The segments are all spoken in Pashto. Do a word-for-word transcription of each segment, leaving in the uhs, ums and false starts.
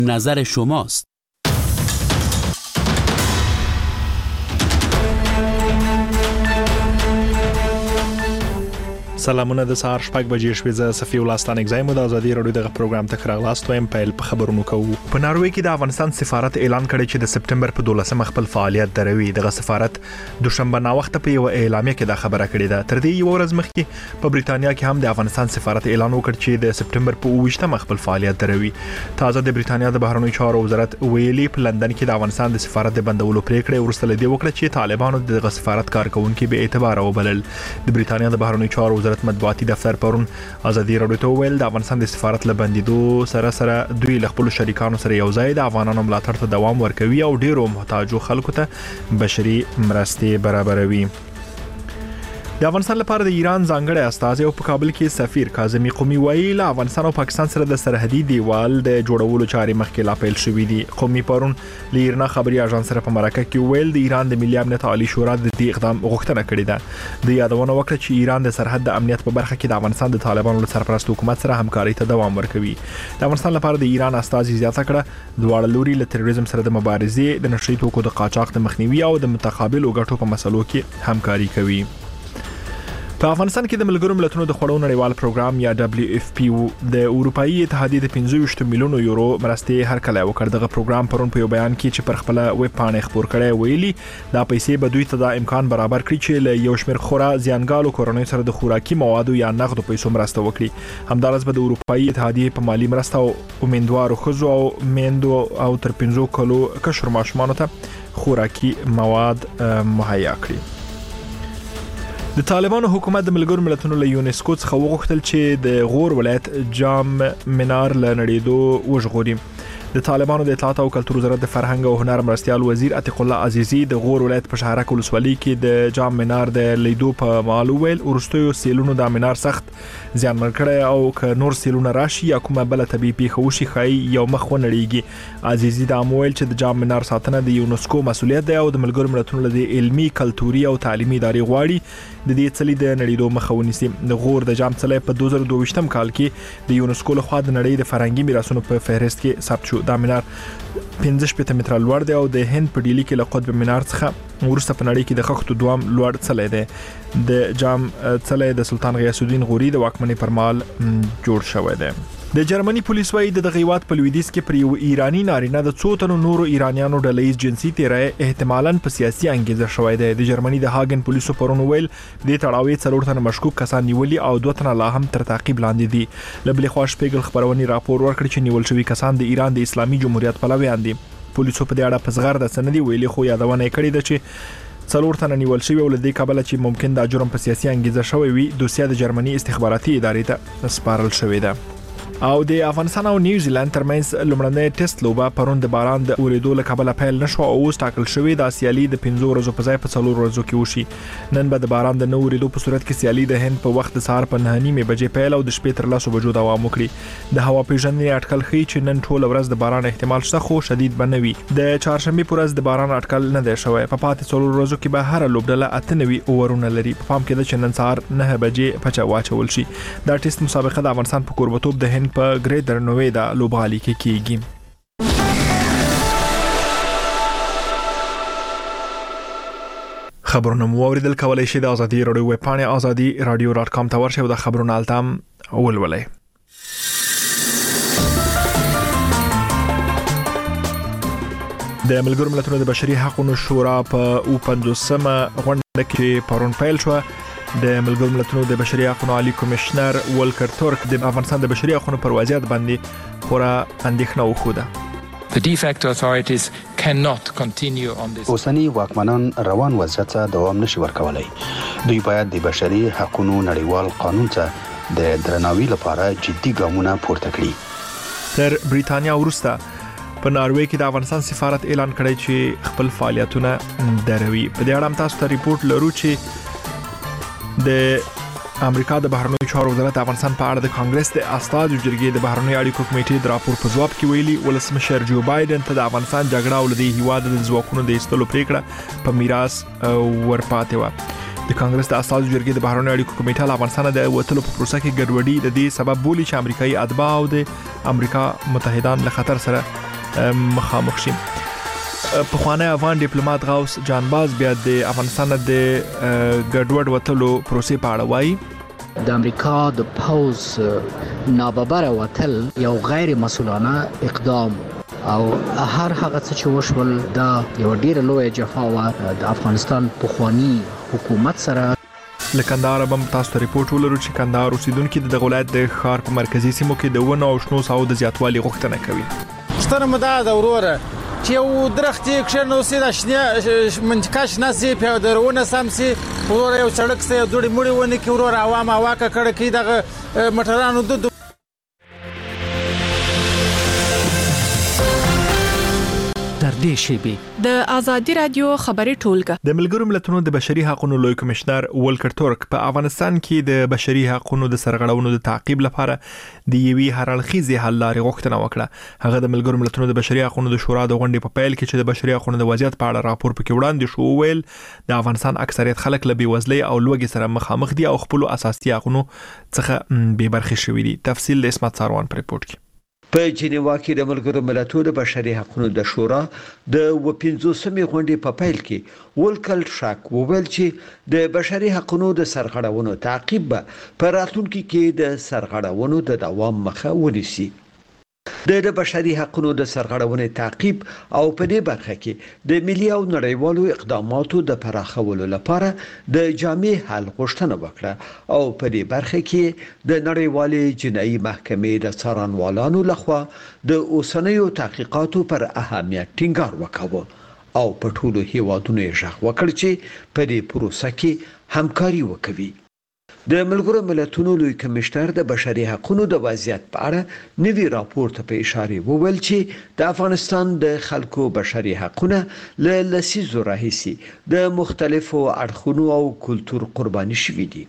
نظر شماست. سلامونه د سهار شپږ بجې شوې. زه صفي ولستان اگزایم د ازادي رادیو دغه پروګرام ته راغلاست وایم. پیل په خبرونو کوو. په ناروې کې د افغانستان سفارت اعلان کړی چې د سپټمبر په دولسمه خپل فعالیت دروي. دغه سفارت دوشنبه نا وخت په یو اعلامیه کې دا خبره کړې ده. تر دې یو ورځ مخکې په بریتانیا کې هم د افغانستان سفارت اعلان وکړ چې د سپټمبر په اوویشتمه خپل فعالیت دروي. تازه د بریتانیا د بهرنیو چارو وزارت ویلي په لندن کې د افغانستان د سفارت د بندولو پریکړه ورسته لدی وکړه چې طالبانو دغه سفارت کارکونکو به اعتبار وبلل. د بریتانیا د بهرنیو چارو وزارت مطبوعاتي دفتر پرون ازادي رادیو ته ویل د افغانستان د سفارت لبندیدو سره سره دوی له خپل شریکانو سره یو ځای د افغانانو ملاتړ ته دوام ورکوي او ډیرو محتاجو خلکو ته بشري مرستې برابروي. د افغانستان لپاره د ایران ځانګړی استازی او په کابل کې سفیر کاظمي قومي وایي له افغانستان او پاکستان سره د سرحدي دیوال د جوړولو چارې مخکې لا پیل شوې دي. قومي پرون له ایران خبري اژانس سره په مرکه کې ویل د ایران د ملي امنیت عالی شورا د دې اقدام غوښتنه کړې ده. د یادونه وکړه چې ایران د سرحد د امنیت په برخه کې د افغانستان د طالبانو له سرپرست حکومت سره همکاري ته دوام ورکوي. د افغانستان لپاره د ایران استازي زیاته کړه دواړه لوري له تروریزم سره د مبارزې د نشري توکو د قاچاق د مخنیوي او د متقابل ګټو په مسلو کې همکاري کوي. په افغانستان کې د ملګرو ملتونو د خوړو نړیوال پروګرام یا دبليو اف پی د اروپאי اتحادیې د پنځه ویشت میلیونو یورو مرستې هرکلی وکړ. دغه پروګرام پرون په یو بیان کې چې پر خپل ویب پاڼه خبر کړی ویلي دا پیسې به دوی ته د امکان برابر کړي چې له یو شمېر خورا زیانګالو کورنۍ سره د خوراکي موادو یا نغدو پیسو مرسته وکړي. همدارس به د اروپאי اتحادیې په مالی مرسته او امیندوارو ښځو او میندو او تر پنځه کلو کشر ماشومانو ته خوراکي مواد مهیا کړي. د طالبانو حکومت د ملګرو ملتونو له یونیسکو څخه وغوښتل چې د غور ولایت جام منار له نړیدو وژغوري. د طالبانو د اطلاعات او کلتور وزارت د فرهنګ او هنر مرستيال وزیر عتیق الله عزیزی د غور ولایت په شهرک ولسوالۍ کې د جام منار د لیدو په مالو ویل ورستیو سیلونو د منار سخت زیانمن کړی او ک نور سیلونه راشي یا کومه بل طبي پیښه وشي خای یو مخ ونړیږي. عزیزی د امویل چې د جام منار ساتنه د یونیسکو مسولیت دی او د ملګرو ملتونو له علمي کلتوري او تعلیمي ادارې غواړي د دې څلي د نړیدو مخه ونیسي. د غور د جام څلی په دوه زره دوه ویشتم کال کې د یونیسکو لخوا د نړۍ د فرهنګي میراثونو په فهرست کې ثبت شو. دا منار پنځه شپږ متره لوړ دی او د هند په ډیلی کې له قطب منار څخه ورسته په نړۍ کې د خښتو دوام لوړ څلی دی. د جام څلی د سلطان غیاث الدین غوري د واکمنۍ پر مهال جوړ شوی دی. د جرمني پولیس وايي د غیوات په لویدیځ کې پر یو ایرانی نارینه د څو تنو نورو ایرانیانو ډلهیز جنسي تیری احتمالاً په سیاسي انګیزه شوی دی. د جرمني د هاګن پولیسو پرون ویل د تړاوي څلور تنه مشکوک کسان نیولي او دوه تنه لا هم تر تعقیب لاندې دي. لبلې خوا شپږل خبرونې راپور ورکړ چې نیول شوی کسان د ایران د اسلامي جمهوریت پلویان دي. پولیسو په دې اړه په زغر د سندې ویلي خو یادونه کړې ده چې څلور تنه نیول شوی او لدې کابل چې ممکن دا جرم په سیاسي انګیزه شوی وي. دوسیه د جرمني استخباراتي ادارې ته سپارل شوې ده. او د افغانستان او نیوزیلند ترمنځ لومړنۍ ټیسټ لوبه پرون د باران د اوریدو له کبله پیل نشو او اوس ټاکل شوې د سیالي د پنځو ورځو په ځای په څلور ورځو کې وشي. نن به د باران د نو اوریدو په صورت کې سیالي د هند په وخت د سهار په نه نیمه بجې پیل او د شپې تر لاسو بجو دوام وکړي. د هوا پیژندنې اټکل ښیي چې نن ټول ورځ د باران احتمال شته خو شدید به نه وي. د چهارشنبه پر ورځ د باران اټکل نه دی شوی. په پاتې څلور ورځو کې به هر لوبډله اته نوي اورونه لري. په پام کې ده چې نن سهار نه بجې پچا واچول شي. دا ټیسټ مسابقه د افغانستان په کوربتوب د هند په ګریډر نوې د لوبغالي کې کیږي. خبرونه مو اوریدل کولای شئ د ازادي رادیو ویب پاڼه ازادي رادیو ډاټ کام ته ورشئ او د خبرونو التام ولولئ. د ملګرو ملتونو د بشري حقوقو شورا په او پنځوسمه غونډه کې پرون پیل شو. د ملګرو ملتونو د بشري حقوقو عالی کمشنر ولکر تورک د افغانستان د بشري حقوقو پر وضعیت باندې خورا اندېښنه وښوده. The de facto authorities cannot continue on this. اوسنی واکمنان روان وضعیت ته دوام نشي ورکولای. دوی باید د بشري حقوقو نړیوال قانون ته د درناوي لپاره جدي ګامونه پورته کړي. تر بریتانیا وروسته په ناروې کې د افغانستان سفارت اعلان کړی چې خپل فعالیتونه دروي. په دې اړه هم تاسو ته ریپورت لرو چې د امریکا د بهرنیو چارو وزارت افغانستان په اړه د کانګرس د استازو جرګې د بهرنیو اړیکو کمیټې د راپور په ځواب کې ویلي ولسمشر جو بایدن ته د افغانستان جګړه او د هیواد د ځواکونو د ایستلو پریکړه په میراث ورپاتې و. د کانګرس د استازو جرګې د بهرنیو اړیکو کمیټه له افغانستان د وټلو په پروسه کې ګډوډي د دې سبب بولی چې امریکایي اتباع او د امریکا متحدان له خطر سره مخامخ شي. په خوانه افغان ډیپلوماټ غوث جانباز بیا د افغانستان د ګډوډ وټلو پروسې په اړه وایي د امریکا د پوز ناببره وټل یو غیر مسؤلانه اقدام او هر هغه څه چې وشول دا یو ډیر لوی جفا و د افغانستان په خواني حکومت سره. لکندار بم تاسو ته ریپورت ولرو چې کندهار اوسیدونکو د ولایت د ښار په مرکزی سیمو کې د ونو او شنو ساحو د زیاتوالي غوښتنه کوي. ستنه مدا د وروره چې یو درخت یې کښنو سي د شنه منځکا شنه سي په درونه سم سي ورور یو سړک سي دوړي مړي ونه کې ورور عوام واکه کړه کې دغه مټرانو د در دې شیبي د ازادي رادیو خبري ټولګه. د ملګرو ملتونو د بشري حقوقو لوی کمشنر ولکر تورک په افغانستان کې د بشري حقوقو د سرغړونو د تعقیب لپاره د یوې هرالخیزې حل لارې غوښتنه وکړه. هغه د ملګرو ملتونو د بشري حقوقو د شورا د غونډې په پیل کې چې د بشري حقوقو د وضعیت په اړه راپور پکې وړاندې شو ویل د افغانستان اکثریت خلک له بیوزلۍ او لوږې سره مخامخ دي او خپل اساسي حقوقو څخه بې برخې شوي دي. تفصیل د اسمت ساروان پر ریپورت کې. په جنیوا کې د ملګرو ملتونو د بشري حقوقو د شورا د پنځوسمې غونډې په پیل کې ولکل شاک وویل چې د بشري حقوقو د سرغړونو تعقیب په راتلونکي کې د سرغړونو د دوام مخه ونیسي. د بشري حقوقو د سرغړونې تعقیب او په دې برخه کې د ملي او نړیوالو اقداماتو د پراخولو لپاره د جامع حل غوښتنه وکړه او په دې برخه کې د نړیوالې جنایي محکمې د څارنوالانو لخوا د اوسنیو تحقیقاتو پر اهمیت ټینګار وکاوه او په ټولو هیوادونو یې ژغ وکړ چې په دې پروسه کې همکاري وکوي. د ملګرو ملتونو لوی کمشنر د بشري حقوقو د وضعیت په اړه نوی راپور ته په اشاره وویل چې د افغانستان د خلکو بشري حقوقو له لسیزو راهیسي د مختلفو اړخونو او کلتور قرباني شوي دي.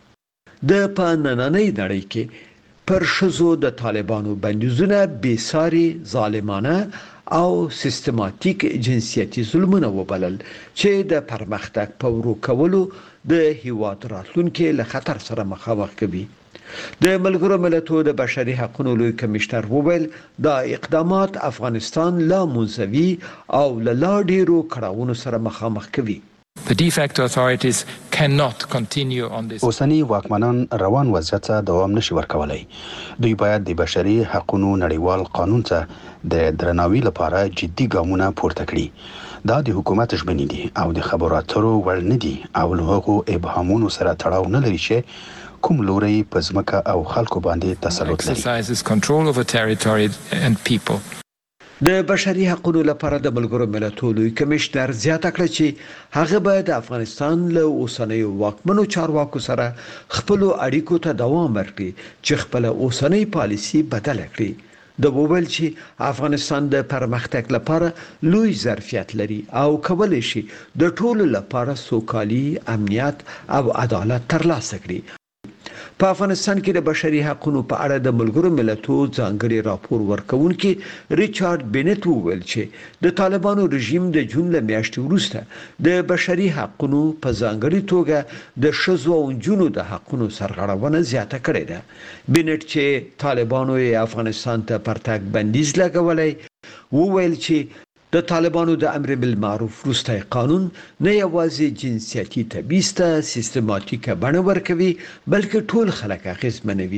د پانننۍ نړۍ کې پر شذو د طالبانو بندیزونه بېساري ظالمانه او سیستماتیک جنسیتي ظلمونه وبلل چې د پرمختګ په ورو کولو د هیواد راتلونکي له خطر سره مخامخ کوي. د ملګرو ملتونو د بشري حقوقو لوی کمشنر وویل دا اقدامات افغانستان لا منزوي او لا ډیرو کړهونو سره مخامخ کوي. The de facto authorities cannot continue on this. اوسنی واکمنان روان وضعیت ته دوام نشي ورکولای. دوی باید د بشري حقوقو نړیوال قانون ته د درناوي لپاره جدي ګامونه پورته کړي. دا د حکومت ژمنې دي او د خبرو اترو وړ نه دي او له هغو ابهامونو سره تړاو نه لري چې کوم لوري په ځمکه او خلکو باندې تسلط لري. Exercises control over territory and people. د بشري حقوقو لپاره د ملګرو ملتونو لوی کمشنر زیاته کړه چې هغه باید د افغانستان له اوسنیو واکمنو چارواکو سره خپل اړیکو ته دوام ورکړي چې خپل اوسنی پالیسي بدل کړي. د وویل چې افغانستان د پرمختګ لپاره لوی ظرفیت لري او کولای شي د ټولو لپاره سوکالي، امنیت او عدالت ترلاسه کړي. په افغانستان کې د بشري حقوقو په اړه د ملګرو ملتونو ځانګړي راپور ورکونکي ریچارډ بینټ وویل چې د طالبانو رژیم د جون له میاشتې وروسته د بشري حقوقو په ځانګړي توګه د ښځو او نجونو د حقوقو سرغړونه زیاته کړې ده. بینټ چې طالبانو یې افغانستان ته پرتګ بندیز لګولای وویل چې د طالبانو د امر بالمعروف وروستی قانون نه یوازې جنسیتي تبعیض ته سیستماتیکه بڼه ورکوي بلکې ټول خلک اغېزمنوي.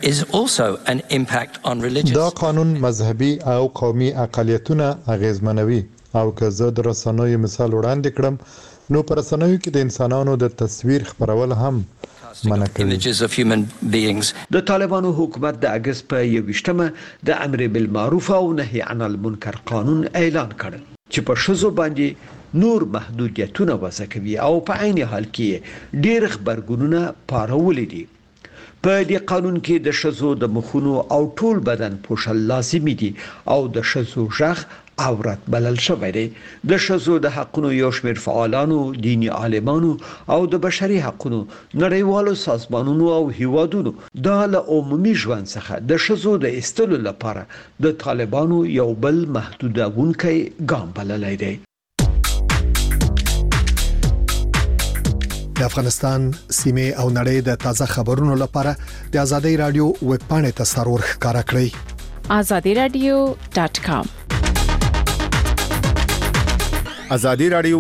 دا قانون مذهبي او قومي اقلیتونه اغېزمنوي او که زه د رسنیو مثال وړاندې کړم نو پر رسنیو کې د انسانانو د تصویر خپرول هم منع کوي. د طالبانو حکومت د اگست په یوویشتمه د امر بالمعروف او نهي عن المنکر قانون اعلان کړ چې په شذو باندې نور محدودیتونه وضع کوي او په عین حال کې ډېر خبرګونونه پارولې دي. په دې قانون کې د شذو د مخونو او ټول بدن پوښل لازمي دي او د شذو ژغ عورت بلل شوی دی. د شذو د حقوقو یو شمېر فعالانو، دینی عالمانو او د بشري حقوقو نړیوالو سازمانونو او هیوادونو دا له عمومي ژوند څخه د شذو د ایستلو لپاره د طالبانو یو بل محدودونکی ګام بللی دی. د افغانستان سیمه او نړۍ د تازه خبرونو لپاره د ازادي رادیو ویب پاڼې ته سرور ښکارا کړئ. azadi radio dot com ازادي رادیو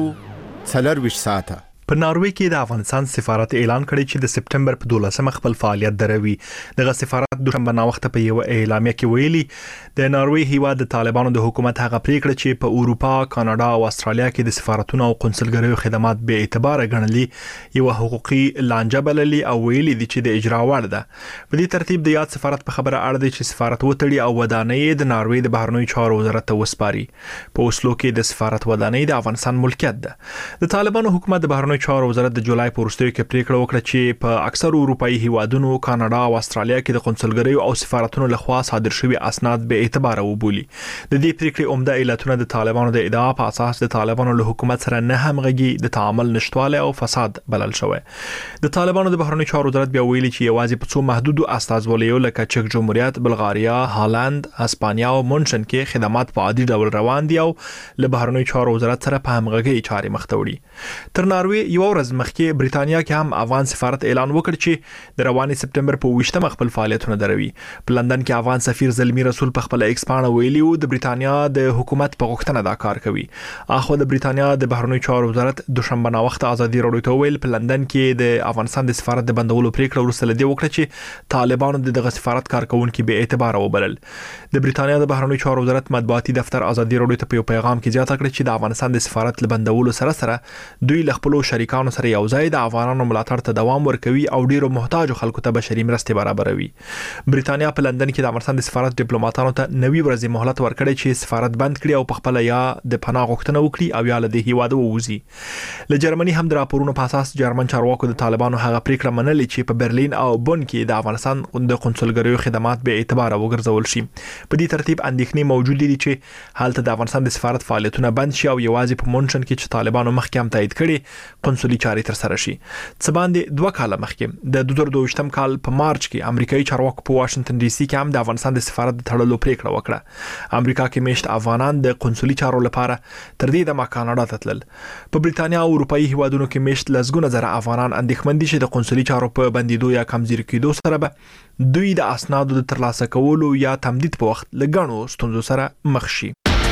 څلور ساعته. په ناروې کې د افغانستان سفارت اعلان کړی چې د سپټمبر په دولسمه خپل فعالیت دروي. دغه سفارت دوشنبه ناوخته په یو اعلامیه کې ویلي د ناروې هیواد د طالبانو د حکومت هغه پریکړه چې په اروپا، کاناډا او استرالیا کې د سفارتونو او قونسلګریو خدمات به اعتبار غنلي یو حقوقي لانجه بللي او ویلي دي چې د اجرا وړ ده. په دې ترتیب د یاد سفارت په خبره اړه دي چې سفارت وتړي او ودانۍ د ناروې د بهرنیو چارو وزارت ته وسپاري. په اوسلو کې د سفارت ودانۍ د افغانستان ملکیت ده. د طالبانو حکومت د بهرنیو چارو وزارت د جولای په وروستیو کې پریکړه وکړه چې په اکثر اروپאי هیوادونو، کاناډا او استرالیا کې د قونسلګریو او سفارتونو لخوا صادر شوی اسناد به اعتبار وبولي. د دې پریکړې عمده علتونه د طالبانو د ادعا په اساس د طالبانو له حکومت سره نه همغږي، د تعامل نشټواله او فساد بلل شوی. د طالبانو د بهرنیو چارو وزارت بیا ویلي چې یوازې په څو محدودو استازولیو لکه چک جمهوریت، بلغاریا، هالند، اسپانیا او مونشن کې خدمات په عادي ډول روان دي او له بهرنیو چارو وزارت سره په همغږي چاري مخ ته وړي. تر ناروې یو ورځ مخکې بریتانیا کې هم افغان سفارت اعلان وکړ چې د رواني سپټمبر په ویشتمه خپل فعالیتونه دروي. په لندن کې افغان سفیر زلمی رسول په خپل ایکس باندې ویلي و د بریتانیا د حکومت په غوښتنه دا کار کوي. اخو د بریتانیا د بهرنیو چارو وزارت دوشنبه ناوخته ازادي راډیو ته ویل په لندن کې د افغانستان د سفارت د بندولو پریکړه وروسته لدی وکړه چې طالبانو دغه سفارت کارکونکو به اعتبار وبلل. د بریتانیا د بهرنیو چارو وزارت مطبوعاتي دفتر ازادي راډیو ته په پیغام کې زیاته کړه چې د افغانستان د سفارت لبندولو سره سره دوی له خپل شریکانو سره یو ځای د افغانانو ملاتړ ته دوام ورکوي او ډیرو محتاجو خلکو ته بشري مرستې برابروي. بریتانیا په لندن کې د افغانستان د سفارت ډیپلوماټانو ته نوي ورځې مهلت ورکړی چې سفارت بند کړي او په خپل یا د پناه غوښتنه وکړي او یا له دې هیواد ووځي. له جرمني هم د راپورونو په اساس جرمن چارواکو د طالبانو هغه پریکړه منلې چې په برلین او بون کې د افغانستان د قونسلګریو خدمات به اعتبار وګرځول شي. په دې ترتیب اندېښنې موجود دي چې حالت د افغانستان د سفارت فعالیتونه بند شي او یوازې په مونشن کې چې طالبانو مخکې هم تایید کړي قونسلي چاري تر سره شي. څه باندې دوه کاله مخکې د دوه زره دوه ویشتم کال په مارچ کې امریکایي چارواکو په واشنگټن ډي سي کې هم د افغانستان د سفارت د تړلو پریکړه وکړه. امریکا کې میشت افغانان د قونسلي چارو لپاره تر دې د کاناډا ته تلل. په بریتانیا او اروپאי هیوادونو کې میشت لسګونه زره افغانان اندېښمن دي چې د قونسلي چارو په بندیدو یا کمزوري کېدو سره به دوی د اسنادو د ترلاسه کولو یا تمدید په وخت لګڼو ستونزو سره مخ شي.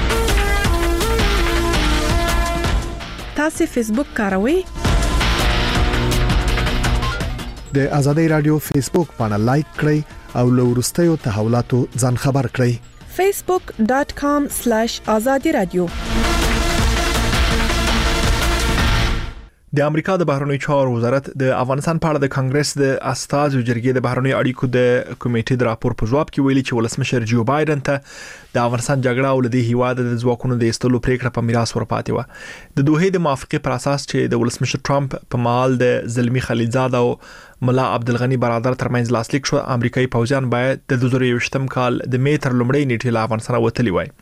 تاسو فیسبوک کاروئ؟ د ازادي رادیو فیسبوک باندې لایک کړئ او له وروستیو تحولاتو ځان خبر کړئ. facebook dot com slash azadi radio. د امریکا د بهرنیو چارو وزارت د افغانستان په اړه د کانګرس د استازو جرګې د بهرنیو اړیکو د کمیټې د راپور په جواب کې ویلي چې ولسمشر جو بایدن ته د افغانستان جګړه او د هیواد د ځواکونو د ایستلو پریکړه په میراث ورپاتې و. د دوه د موافقه پر اساس چې د ولسمشر ټرمپ په مال د زلمی خلیلزاد او ملا عبدالغنی برادر ترمنځ لاسلیک شو، امریکایي پوځیان باید د دوه زره یوویشتم کال د می تر لومړۍ نیټې له افغانستان وتلی وای.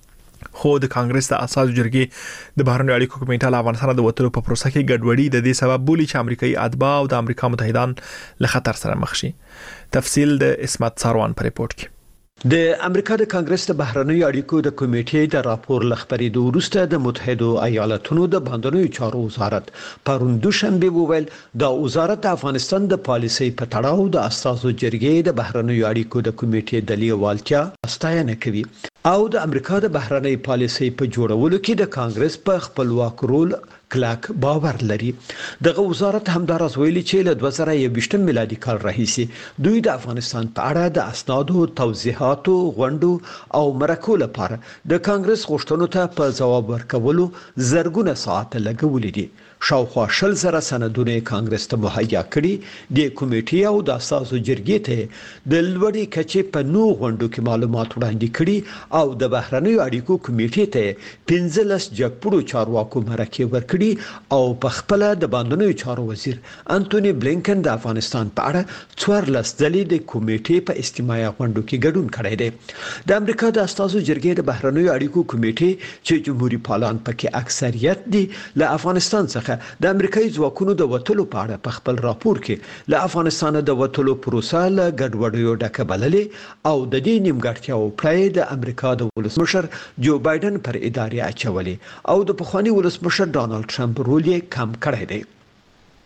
خو د کانګرس د اساسو جرګې د بهرنیو اړیکو کمیټه له افغانستان د وټلو په پروسه کې ګډوډي د دې سبب بولی چې امریکایي اتباع او د امریکا متحدان له خطر سره مخ شي. تفصیل د اسمت ساروان پر ریپورت کې. د امریکا د کانګرس د بهرنیو اړیکو د کمیټې د راپور لخبرېدو وروسته د متحده ایالاتونو د بهرنیو چارو وزارت پرون دوشنبه وویل د وزارت د افغانستان د پالیسۍ په تړاو د اساسو جرګې د بهرنیو اړیکو د کمیټې د لیوالتیا ستاینه کوي او د امریکا د بهرنۍ پالیسۍ په جوړولو کې د کانګرس په خپلواک رول کلک باور لري. دغه وزارت همدارس ویلي چې له دوه زره یوویشتم میلادي کال راهیسې دوی د افغانستان په اړه د اسنادو توضیحاتو غونډو او مرکو لپاره د کانګرس غوښتنو ته په ځواب ورکولو زرګونه ساعت لګولې دي. شاوخوا شل زره سندونه کانګرس ته مهیا کړي. د کمیټې او د اساسو جرګې ته د لوړې کچې په نو غونډو کې معلومات وړاندې کړي او د بهرنیو اړیکو کمیټې ته پنځلس جګپړو چارواکو مرکې ورکړي او په خپل د باندنیو چارو وزیر انټونی بلینکن د افغانستان په اړه څوارلس ځلې د کمیټې په استماعي غونډو کې ګډون کړی دی. د امریکا د اساسو جرګې د بهرنیو اړیکو کمیټې چې جمهوریت پالان پکې اکثریت دي له افغانستان څخه د امریکایي ځواکونو د وټلو په اړه په خپل راپور کې له افغانستان د وټلو پروسه له ګډوډیو ډکه بللې او د دې نیمګړتیاو پرې د امریکا د ولسمشر جو بایدن پر ادارې اچولې او د پخوانی ولسمشر ډانلډ ټرمپ رول یې کم کړی دی.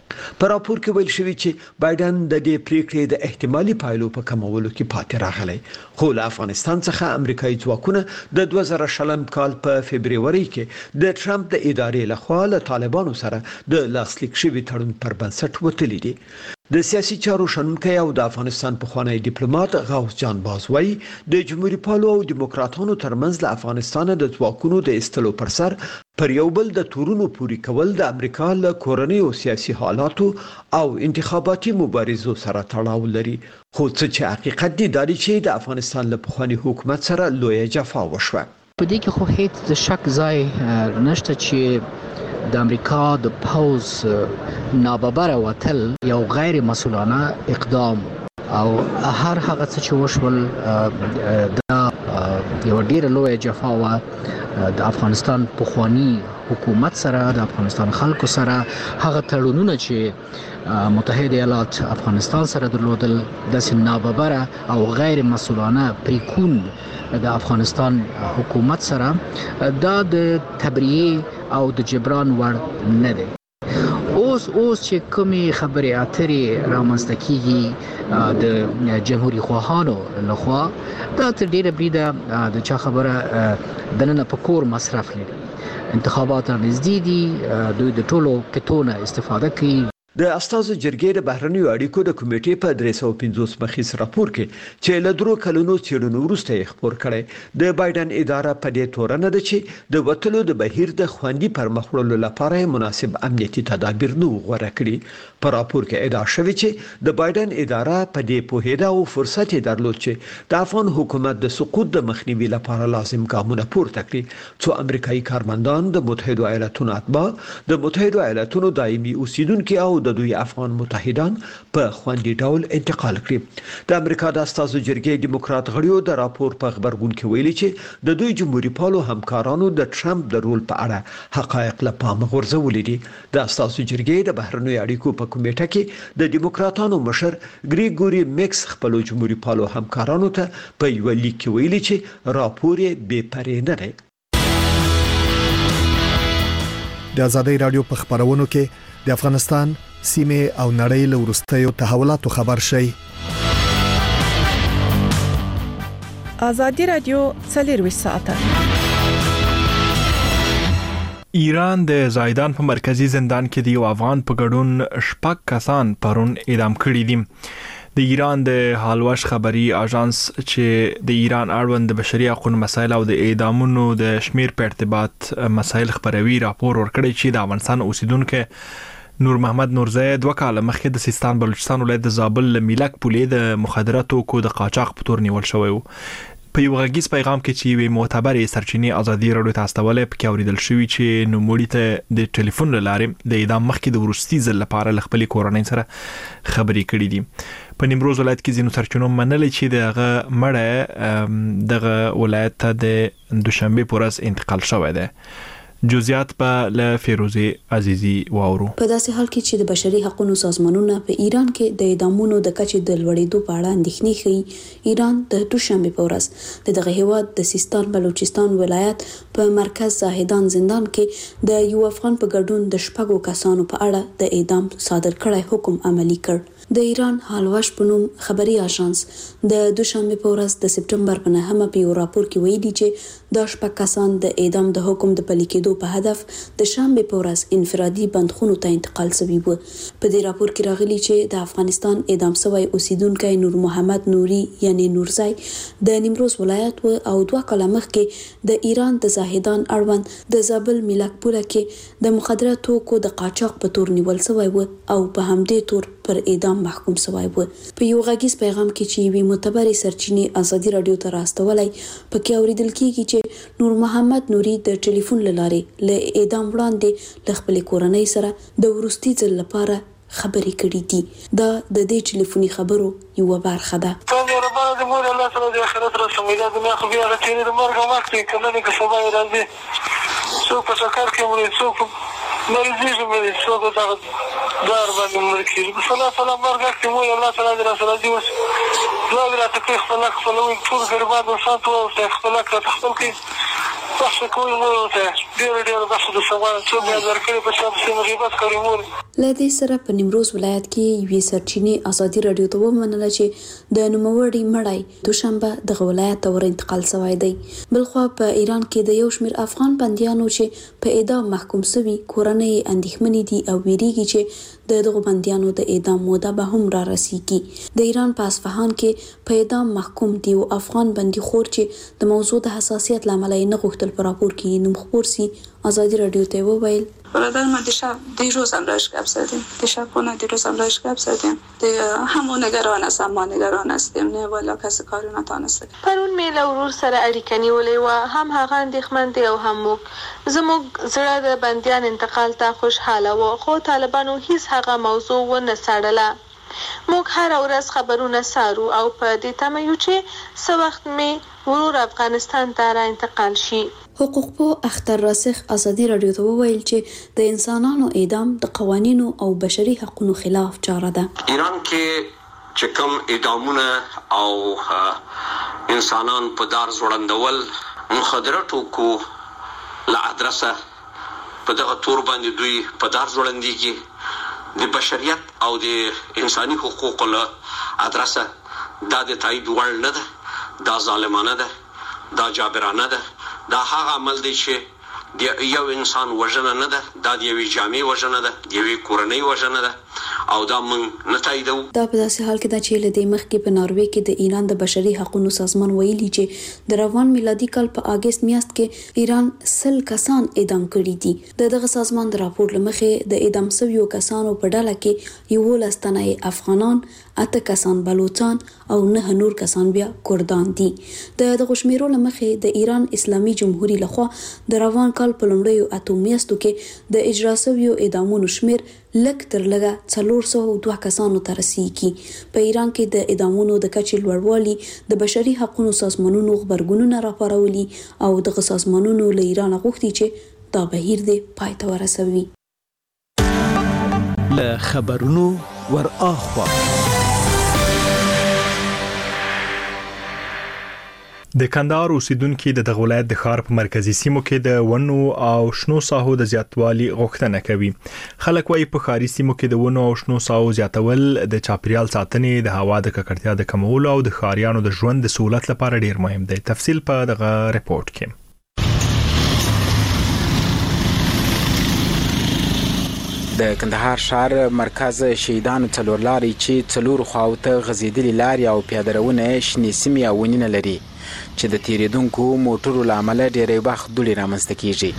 په راپور کې ویل شوی چې بایدن د دې پریکړې د احتمالي پایلو په کمولو کې پاتې راغلی، خو له افغانستان څخه امریکایي ځواکونه د دوه زره شلم کال په فبرवरी کې د ټرمپ د ادارې لخوا له طالبانو سره د لاسلیک شوي تړون پر بنسټ وتلي دي. د سیاسي چارو شنونکی او د افغانستان پخوانی ډیپلوماټ غوث جان بازوی د جمهوریت پالو او دیموکراتانو ترمنځ له افغانستان د ځواکونو د استلو پر سر پر یو بل د تورونو پوری کول د امریکا له کورنۍ او سیاسي حالاتو او انتخاباتي مبارزو سره تړاو لري، خو څه چې حقیقت دی دا دی چې د افغانستان له پخوانی حکومت سره لوی جفا وشوه. په دې کې خو هیڅ د شک ځای نشته چې د امریکا د پوز ناببره وتل یو غیر مسؤلانه اقدام او هر هغه څه چې وشول دا یو ډیر لوی جفا و د افغانستان پخوانی حکومت سره د افغانستان خلکو سره، هغه تړونونه چې متحده ایالات افغانستان سره درلودل د ناببره او غیر مسؤلانه پریکون د افغانستان حکومت سره دا د تبریه او د جبران وړ نه دی. اوس اوس چې کومي خبرې اترې رامنځته کیږي د جمهوریت خواهانو لخوا دا تر ډیره بریده د چا خبره دننه په کور مصرف لري. انتخابات نږدې دي، دوی د ټولو کتونه استفاده کوي. د استازو جرګې د بهرنیو اړیکو د کمیټې په درې سوه پنځوس مخیس راپور کې چې له درو کلونو څېړنو وروسته یې خپور کړی، د بایدن اداره په دې تورنه ده چې د وتلو د بهیر د خوندي پرمخ وړلو لپاره مناسب امنیتي تدابیر نه غوړه کړي. په راپور کې ادعا شوی چې د بایدن اداره په دې پوهیده او فرصت یې درلود چې د افغان حکومت د سقوط د مخنیوي لپاره لازم ګامونه پورته کړي، څو امریکایي کارمندان د متحده ایالاتونو اتباع د متحده ایالاتونو دایمي اوسیدونکي او د دوی افغان متحدان په خوندي ډول انتقال کړي. د امریکا د استازو جرګې دیموکرات غړیو د راپور په خبرګون کې ویلي چې د دوی جمهوریت پالو همکارانو د ټرمپ د رول په اړه حقایق له پامه غورځولي دي. د استازو جرګې د بهرنیو اړیکو په کمیټه کې د دیموکراتانو مشر ګریګوري میکس خپل جمهوریت پالو همکارانو ته په یو لیک کې ویلي چې راپور یې بې پرې نه دی. د ازادۍ رادیو په خبرونو کې د افغانستان سیمه او نړۍ له وروستیو تحولاتو خبر شي. ازادي رادیو څلور ساعته. ایران د زایدان په مرکزی زندان کې د یو افغان په ګډون شپږ کسان پرون اعدام کړي دي. د ایران د حالوش خبري اژانس چې د ایران اړوند د بشري حقوقو مسایل او د اعدامونو د شمیر په ارتباط مسایل خبروي راپور ورکړی چې د افغانستان اوسیدونکو نور محمد نورزی دوه کاله مخکې د سیستان بلوچستان ولایت د زابل میلک پولې د مخدراتو کو د قاچاق په تور نیول شوی و. په یو غږیز پیغام کې چې وی معتبرې سرچینې ازادي رادیو ته استولې په کې اوریدل شوی چې نوموړي ته د ټلیفون لارې د اعدام مخکې د ورستي ځل لپاره خپل کورنۍ سره خبرې کړې دي. په نیمروز ولایت کې ځینو سرچینو منلې چې دغه مړه دغه ولایت ته د دوشنبه پورز انتقال شوی دی. جزئیات په ل فیروزی عزیزی واورو. په داسې حال کې چې د بشري حقوقو سازمانونه په ایران کې د اعدامونو د کچې د لوړېدو په اړه اندېښنې ښیي، ایران د دوشنبه په ورځ د دغه هیواد د سیستان بلوچستان ولایت په مرکز زاهدان زندان کې د یو افغان په ګډون د شپږو کسانو په اړه د اعدام صادر کړی حکم عملی کړ. د ایران حالوش په نوم خبري اژانس د دوشنبه په ورځ د سپټمبر په نهمه په یو راپور کې ویلي چې دا شپږ کسان د اعدام د حکم د پلي کېدو په هدف د شنبه په ورځ انفرادي بندخونو ته انتقال شوي وو. په دې راپور کې راغلي چې د افغانستان اعدام شوی اوسیدونکی نور محمد نوري یعنی نورزی د نیمروز ولایت و او دوه کاله مخکې د ایران د زاهدان اړوند د زابل میلک پوله کې د مخدراتو کو د قاچاق په تور نیول شوی و او په همدې تور پر اعدام محکوم شوی و. په یو غږیز پیغام کې چې وی معتبرې سرچینې ازادي رادیو ته راستولای پکې اوریدل کیږي چې نور محمد نوري د ټلیفون لاره له اعدام وړاندې له خپل کورنۍ سره د ورستي ځل لپاره خبرې کړې دي. دا د دې ټلیفوني خبرو یو برخه ده. څنګه ربانه د مور الله تعالی د آخرت رسوي دا د خو بیا غتې د مرګ وخت کې کله کې سبا راځي څو په سکر کې مړ څو مرزي مې څو دا دار باندې مړ کېږي. صلی الله تعالی مرګ کې مو الله تعالی د رسول الله دا د تکلیف خپل خپل ټول ګربان وساتو او خپل خپل کې تاسو کوی مو ته ډېر ډېر بس د سوال څو بیا درکړي په شاب سیمه غیبت کوي مور لدې سره په نیمروز ولایت کې یوې سرچینې ازادي رادیو ته ومنله چې د نوموړي مړی دوشنبه دغه ولایت ته ور انتقال شوی دی. بلخوا په ایران کې د یو شمېر افغان بندیانو چې په اعدام محکوم شوي کورنۍ اندېښمنې دي او ویریږي چې د دغو بندیانو د اعدام موده به هم را رسیږي. د ایران په اصفهان کې په اعدام محکوم دی او افغان بندي خور چې د موضوع د حساسیت لامل یې نه غوښتل په راپور کې نوم خپور سي ازادي رادیو ته وویل برادر ما دیشب دیروز هم راش گپ زدیم دیشب خونه دیروز هم راش گپ زدیم همون نگران هستم ما نگران هستیم نه والا کسی کاری نتونسته پرون میل ورور سره اړیکه نیولې و هم هغه اندېښمن دی او هم موږ زموږ زړه د بندیان انتقال ته خوشحاله و خو طالبانو هیڅ هغه موضوع و نه څارله. موږ هر ورځ خبرونه سارو او په دې تمه یو چې څه وخت مې ورور افغانستان ته را انتقال شي. حقوق پو اختر راسخ ازادي رادیو ته وویل چې د انسانانو اعدام د قوانینو او بشري حقوقو خلاف چاره ده. ایران کې چې کوم اعدامونه او انسانان په دار ځوړندول مخدره ټوکو لا ادرسه په دغه تور باندې دوی په دار ځوړندېږي د بشریت او د انساني حقوقو له ادرسه دا د تایید وړ نه ده، دا ظالمانه ده، دا جابرانه ده، دا هغه عمل دی چې د یو انسان وژنه نه ده، دا د یوې جامع وژنه ده، د یوې کورنۍ وژنه ده او دا موږ نه تاییدو. دا په داسې حال کې ده چې له دې مخکې په ناروې کې د ایران د بشري حقوقو سازمان ویلي چې د روان میلادي کال په اگست میاشت کې ایران سل کسان اعدام کړي دي. د دغه سازمان د راپور لمخې د اعدام شویو کسانو په ډله کې یوولس تنه افغانان، اته کسان بلوچستان او نه نور کسان بیا کردان دي. د دغه شمیرو لمخې د ایران اسلامي جمهوریت لخوا د روان کال په لومړیو اتو میاشتو کې د اجرا شویو اعدامونو شمیر لږ تر لږه څلور سوه دوه کسانو ته رسیږي. په ایران کې د اعدامونو د کچې لوړوالي د بشري حقوقو سازمانونو خبرګونونه راپارولي او دغه سازمانونو له ایران غوښتي چې دا بهیر دې پای ته ورسوي. له خبرونو ور اخوا د کندهار اوسیدونکو د دغه ولایت د ښار په مرکزی سیمو کې د ونو او شنو ساحو د زیاتوالي غوښتنه کوي. خلک وايي په ښاري سیمو کې د ونو او شنو ساحو زیاتول د چاپیریال ساتنې، د هوا د ککړتیا د کمولو او د ښاریانو د ژوند د سہولت لپاره ډیر مهم دی. تفصیل په دغه ریپورت کې. د کندهار ښار مرکز شهیدانو څلورلارې چې څلور خواوته غځېدلې لارې او پیادهروونه شنې سیمې او ونې لري چې د تیریدونکو موټرو له امله ډېری وخت دوړې رامنځته کیږي.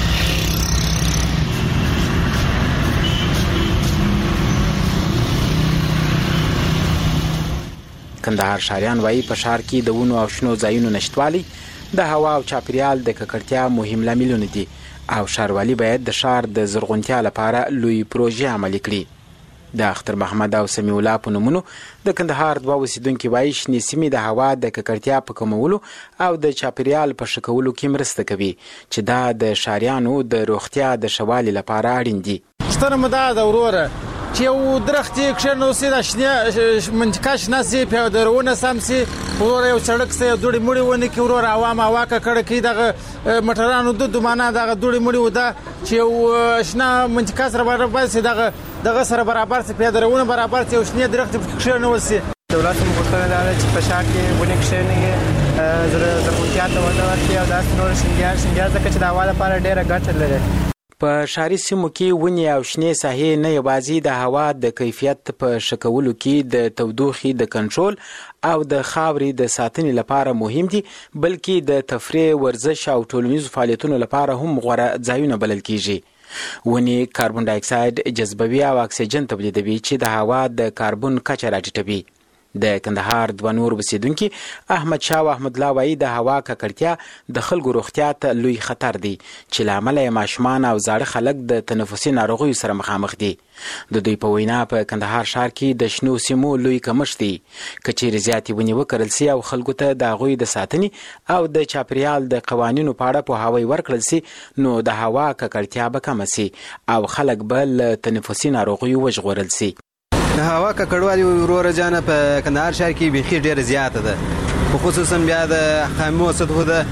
کندهار ښاریان وایي په ښار کې د ونو او شنو ځایونو نشتوالی د هوا او چاپیریال د ککړتیا مهم لاملونه دي او ښاروالي باید د ښار د زرغونتیا لپاره لوی پروژې عملي کړي. د اختر محمد او سمیع الله په نومونو د کندهار دوه اوسیدونکي وایي شنې سیمې د هوا د ککړتیا په کمولو او د چاپیریال په ښه کولو کې مرسته کوي چې دا د ښاریانو د روغتیا د ښه والي لپاره اړین دي. ستره مده ده وروره چې یو درخت یې کښېنوسي د شنې منطقه شنه سي پیادهروونه سم سي وروره یو سړک سي دوړې مړې ونې کړي وروره عوام هوا ککړه کړي دغه موټرانو د دومانه دغه دوړې مړې وده چې یو شنه منطقه سره برابر سي دغه دغه سره برابر سي پیادهروونه برابر سي یو شنې درخت کښېنول سي. دولت مو غوښتنه ده چې په ښار کې ونې کښېنوي زرغونتیا ته وده ورکړي او داسې نور شینګیان شینګیان ځکه چې د هوا لپاره ډېره ګټه لري. په ښاري سیمو کې ونې او شنې ساحې نه یوازې د هوا د کیفیت په ښه کولو کې د تودوخې د کنټرول او د خاورې د ساتنې لپاره مهم دي بلکې د تفریح، ورزش او ټولنیزو فعالیتونو لپاره هم غوره ځایونه بلل کیږي. ونې کاربن ډای اکساید جذبوي او اکسیجن تولیدوي چې د هوا د کاربن کچه راټیټوي. د کندهار دوه نور اوسیدونکي احمد شاه او احمد الله وایي د هوا ککړتیا د خلکو روغتیا ته لوی خطر دی چې له امله یې ماشومان او زاړه خلک د تنفسي ناروغیو سره مخامخ دي. د دوی په وینا په کندهار ښار کې د شنو سیمو لوی کمښت دی. که چیرې زیاتې ونې وکرل سي او خلکو ته د هغوی د ساتنې او د چاپیریال د قوانینو په اړه پوهاوی ورکړل سي نو د هوا ککړتیا به کمه سي او خلک به له تنفسي ناروغیو وژغورل سي. د هوا ککړوالي وروره جانه په کندهار ښار کې بیخي ډېره زیاته ده، په خصوصا بیا د خامو سطحو ده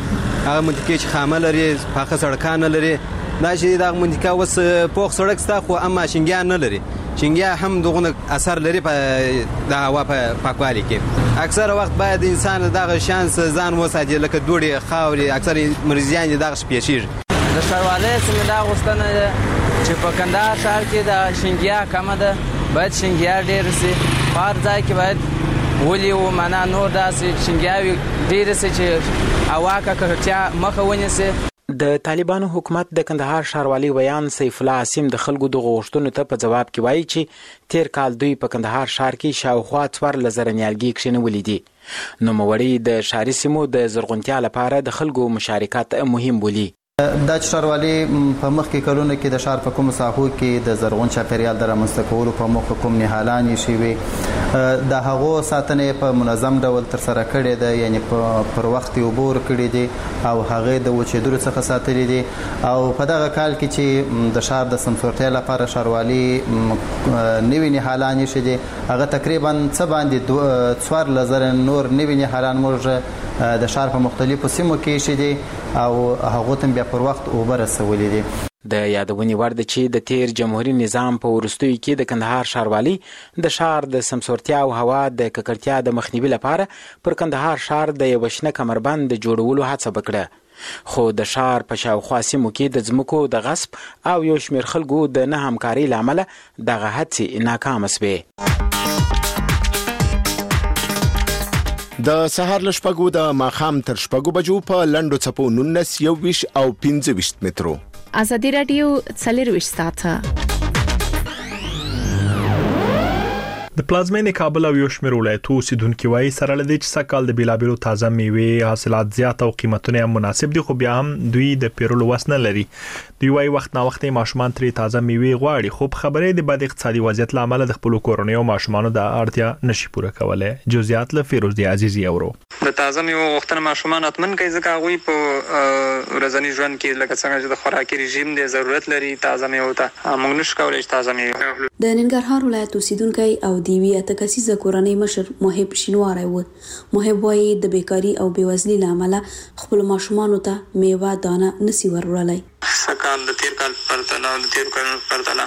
هغه منطقې چې خامه لري پاخه سړکان لري دا چې دا منطقه اوس پوخ سړک ستا خو اما شینګیان نه لري شینګیا هم دغه اثر لري په د هوا په پاکوالي کې اکثر وخت باید انسان دغه شانس ځان وساتي لکه دوړي خاوري اکثر مریضیان دغه شپېشي د ښاروالۍ څنګه دا غوښتنه ده چې په کندهار ښار کې د شینګیا کمه ده باید شینګیا ډېر سي هر ځای کې باید ولي و معنا نور داسې شینګیاوي ډېر سي چې هوا ککړتیا مخه ونیسي د طالبانو حکومت د کندهار ښاروالي ویان سیف الله عاصم د خلکو د غوښتنو ته په جواب کې وایي چې تیر کال دوی په کندهار ښار کې شاوخوا څوارلس زره نیالګي کښېنولي دي. نوموړي د ښاري سیمو د زرغونتیا لپاره د خلکو مشارکت مهم بولي. دا چې ښاروالي په مخکې کلونو کې د ښار په کومو ساحو کې د زرغون چاپیریال د رامنځته کولو په موخه کوم نهالانې شوي د هغو ساتنې په منظم ډول ترسره کړې ده یعنی پر وخت یې اوبه ورکړي دي او هغې د وچېدلو څخه ساتلي دي او په دغه کال کې چې د ښار د سمسورتیا لپاره ښاروالي نوي نهالان ایښي دي هغه تقریبا څه باندې څوارلس زره نور نوي نهالان موږ د ښار په مختلفو سیمو کې ایښي دي او هغو ته بیا پر وخت اوبه رسولي دي. د یادونې وړ ده چې د تیر جمهوریت نظام په وروستیو کې د کندهار ښاروالي د ښار د سمسورتیا او هوا د ککړتیا د مخنیوي لپاره پر کندهار ښار د یو شنه کمربند د جوړولو هڅه وکړه خو د ښار په شاوخوا سیمو کې د ځمکو د غصب او یو شمېر خلکو د نه همکارۍ له امله دغه هڅې ناکامه سوې. د سهار له شپږو د ماښام تر شپږو بجو په لنډو څپو نولس یو ویشت او پنځه ویشت مترو. ازادي راډیو څلرویشت ساعته د پلازمینې کابل او یو شمېر ولایتو اوسیدونکي وایي سره له دې چې سږ کال د بیلابیلو تازه میوې حاصلات زیات او قیمتونه هم مناسب دي خو بیا هم دوی د پیرلو وس نه لري. دوی وایي وخت نا وخت ماشومان ترې تازه میوې غواړي خو په خبرې د بد اقتصادي وضعیت له امله د خپل کورنۍ او ماشومانو د اړتیا نشي پوره کولای. جزئیات له فیروز عزیزي اورو. د تازه میوې غوښتنه ماشومان اتمن کوي ځکه هغوی په ورځني ژوند کې لکه څنګه چې د خوراکي رژیم د ضرورت لري تازه میوې ته موږ نشو کولی چې تازه میوې. د ننګرهار ولایت اوسیدونکي او د یوې اته کسیزه کورنۍ مشر محب شینواری و. محب وایي د بیکاري او بېوزلۍ له امله خپل ماشومانو ته میوه دانه نسی وروړلی. سږکال د تیر کال په پرتله د تیر کال په پرتله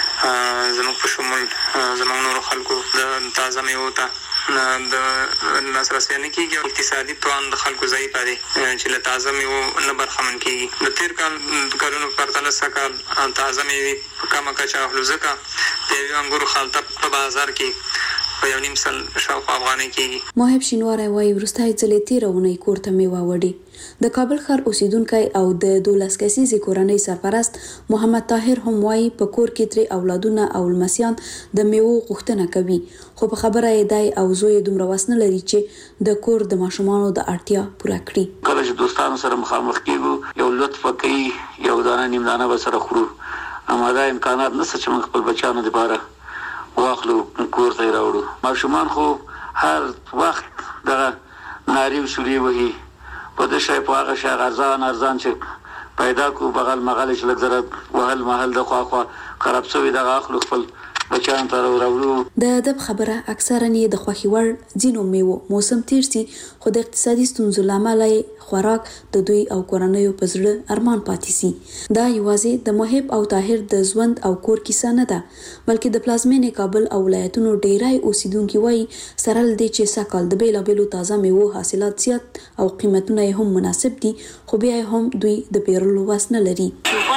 زموږ په شمول زموږ نورو خلکو د تازه میوو ته د لاسرسی نه کېږي او اقتصادي توان د خلکو ضعیف دی چې له تازه میوو نه برخمن کېږي. د تیر کال کلونو په پرتله سږکال تازه میوې په کمه کچه اخلو ځکه د یوې انګورو خالته په بازار کې په یو نیم سل شاوخوا افغانۍ کېږي. محب شینواری وایي وروستی ځلې تېره اونۍ کور ته میوه وړي. د کابل ښار اوسیدونکی او د دولس کسیزې کورنۍ سرپرست محمد طاهر هم وایي په کور کې ترې اولادونه او لمسیان د میوو غوښتنه کوي خو په خبره یې دی او زوی یې دومره وس نه لري چې د کور د ماشومانو د اړتیا پوره کړي. کله چې دوستانو سره مخامخ کېږو یو لطف کوي یو دانه نیم دانه به سره خورو اما دا امکانات نشته چې موږ خپل بچیانو دپاره واخلو کور ته یې راوړو. ماشومان خو هر وخت دغه نارې او شورې وهي په دې شی په هغه شی ارزان ارزان چې پیدا کو بغل مغل چې لږ زره وهل محل د خوا خوا خراب شوي دغه اخلو خپل بچیان ته راوړو. د ادب خبره اکثرا یې د خوښې وړ ځینو میوو موسم تیر سي خو د اقتصادي ستونزو له امله خوراک د دوی او کورنیو په زړه ارمان پاتې سي. دا یوازې د محب او طاهر د ژوند او کور کیسه نه ده بلکې د پلازمینې کابل او ولایتونو ډیری اوسیدونکي وایي سره له دې چې سږکال د بیلابیلو تازه میوو حاصلات زیات او قیمتونه یې هم مناسب دي خو بیا هم دوی د پیرلو وس نه لري.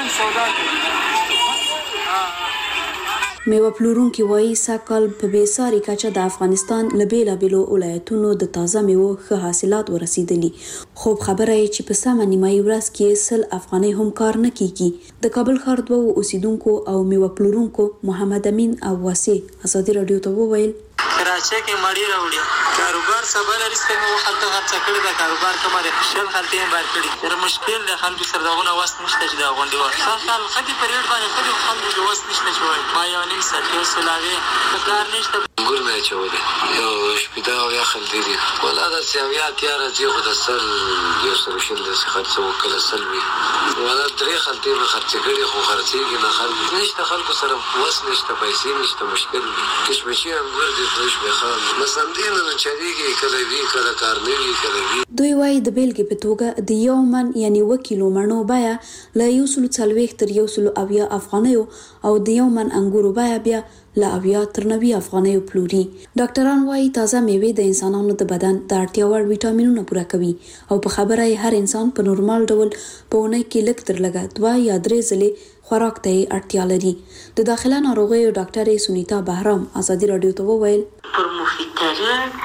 میوه پلورونکي وایي سږکال په بېساري کچه د افغانستان له بېلابېلو ولایتونو د تازه میوو ښه حاصلات ورسېدلي خو خبره یې چې په سمه نیمایي ورځ کې سل افغانۍ هم کار نه کیږي. د کابل ښار دوو اوسیدونکو او میوه پلورونکو محمد امین او واسع ازادي راډیو ته وویل کراچۍ کې مړی راوړي کاروبار سبا لري چې مو خلته هڅه کړې ده کاروبار کومه ده شل خلته یې بار کړي تر مشکل د خلکو سره دغه واس نشته چې دا غونډه و خپل خدي پریډ باندې خدي خلکو د واس نشته چې ما یو نیم ساعت یو سلاوي کار نشته ګور مې چولې یو شپدا او یا خل دي ولا د سیاویا تیار دي خو د سر یو سره شل د خرڅو کله سلوي ولا درې خلته به خرڅ کړي خو خرڅيږي نه خلک نشته خلکو سره واس نشته پیسې نشته مشکل کشمشي انګور دي دوش به خان مسندین نه چریږي کله وی کله کار نه وی کله وی. دوی وايي د بیلګې په توګه د یو من یعنی و کیلو مڼو بیه له یو سلو څلوېښت تر یو سلو اویا افغانیو او د یو من انګورو بیه بیا له اویا تر نوي افغانیو پلوري. ډاکټران وايي تازه میوې د انسانانو د بدن د اړتیا وړ ویټامینونه پوره کوي او په خبره یې هر انسان په نورمال ډول په اونۍ کې لږ تر لږه دوه یا درې ځلې خوراک ته اړتیا لري. د داخله ناروغیو ډاکټر سونیتا بهرام ازادي رادیو ته وویل پر مفیدترین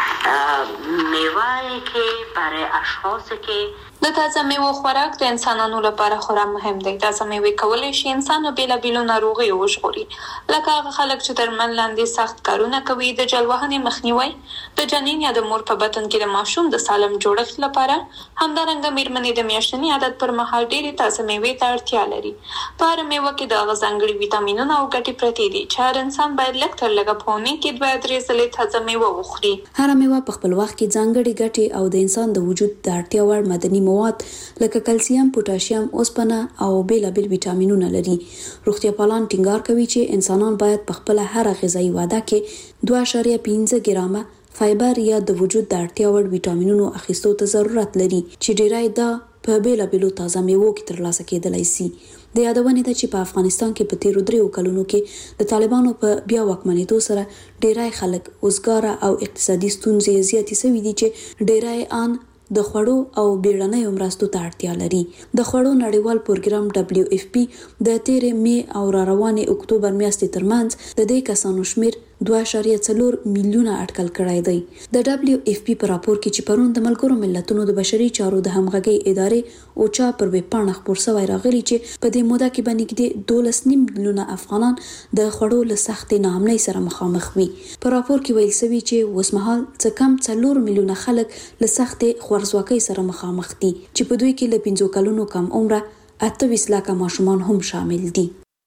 میوه که برای اشخاص که د تازه میوو خوراک د انسانانو لپاره خورا مهم دی. تازه میوې کولی شي انسان له بیلابیلو ناروغیو وژغوري، لکه هغه خلک چې درمل لاندې سخت کارونه کوي، د جلوهنې مخنیوی، د جنین یا د مور په بطن کې د ماشوم د سالم جوړښت لپاره. همدارنګه میرمنې د میاشتني عادت پر مهال ډېرې تازه میوې ته اړتیا لري. په هره میوه کې د هغه ځانګړي ویټامینونه او ګټې پرتې دي چې هر انسان باید لږ تر لږه په اونۍ کې دوه درې ځلې تازه میوه وخوري. هره میوه په خپل وخت کې ځانګړي ګټې او د انسان د وجود د اړتیا وړ مدني مواد لکه کلسیم، پوتاشیم، اوسپنه او بیلابیل ویټامینونه لري. روغتیا پالان ټینګار کوي چې انسانان باید په خپل هر غذایي وعده کې دوه اعشاریه پنځه ګرامه فایبر یا د وجود د اړتیا وړ ویټامینونو اخیستو ته ضرورت لري چې ډیری دا په بیلابیلو تازه میوو کې ترلاسه کېدلی سي. د یادونې ده چې په افغانستان کې په تیرو دریو کلونو کې د طالبانو په بیا واکمنېدو سره ډیری خلک وزګاره او اقتصادي ستونزې زیاتې شوي دي چې ډیری ان د خوړو او بیړنیو مرستو ته اړتیا لري. د خوړو نړیوال پروګرام دبلیو اف پی د تیرې می او را روانې اکتوبر میاشتې ترمنځ د دې کسانو شمیر دوه اعشاریه څلور میلیونه اټکل کړی دی. د دبلیو اف پی په راپور کې چې پرون د ملګرو ملتونو د بشري چارو د همغږۍ ادارې اوچا پر ویب پاڼه خپور شوی راغلی چې په دې موده کې به نږدې دولس نیم میلیونه افغانان د خوړو له سختې ناامنۍ سره مخامخ وي. په راپور کې ویل شوي چې اوسمهال څه کم څلور میلیونه خلک له سختې خوارځواکۍ سره مخامخ دي چې په دوی کې له پنځو کلونو کم عمره اته ویشت لکه ماشومان هم شامل دي.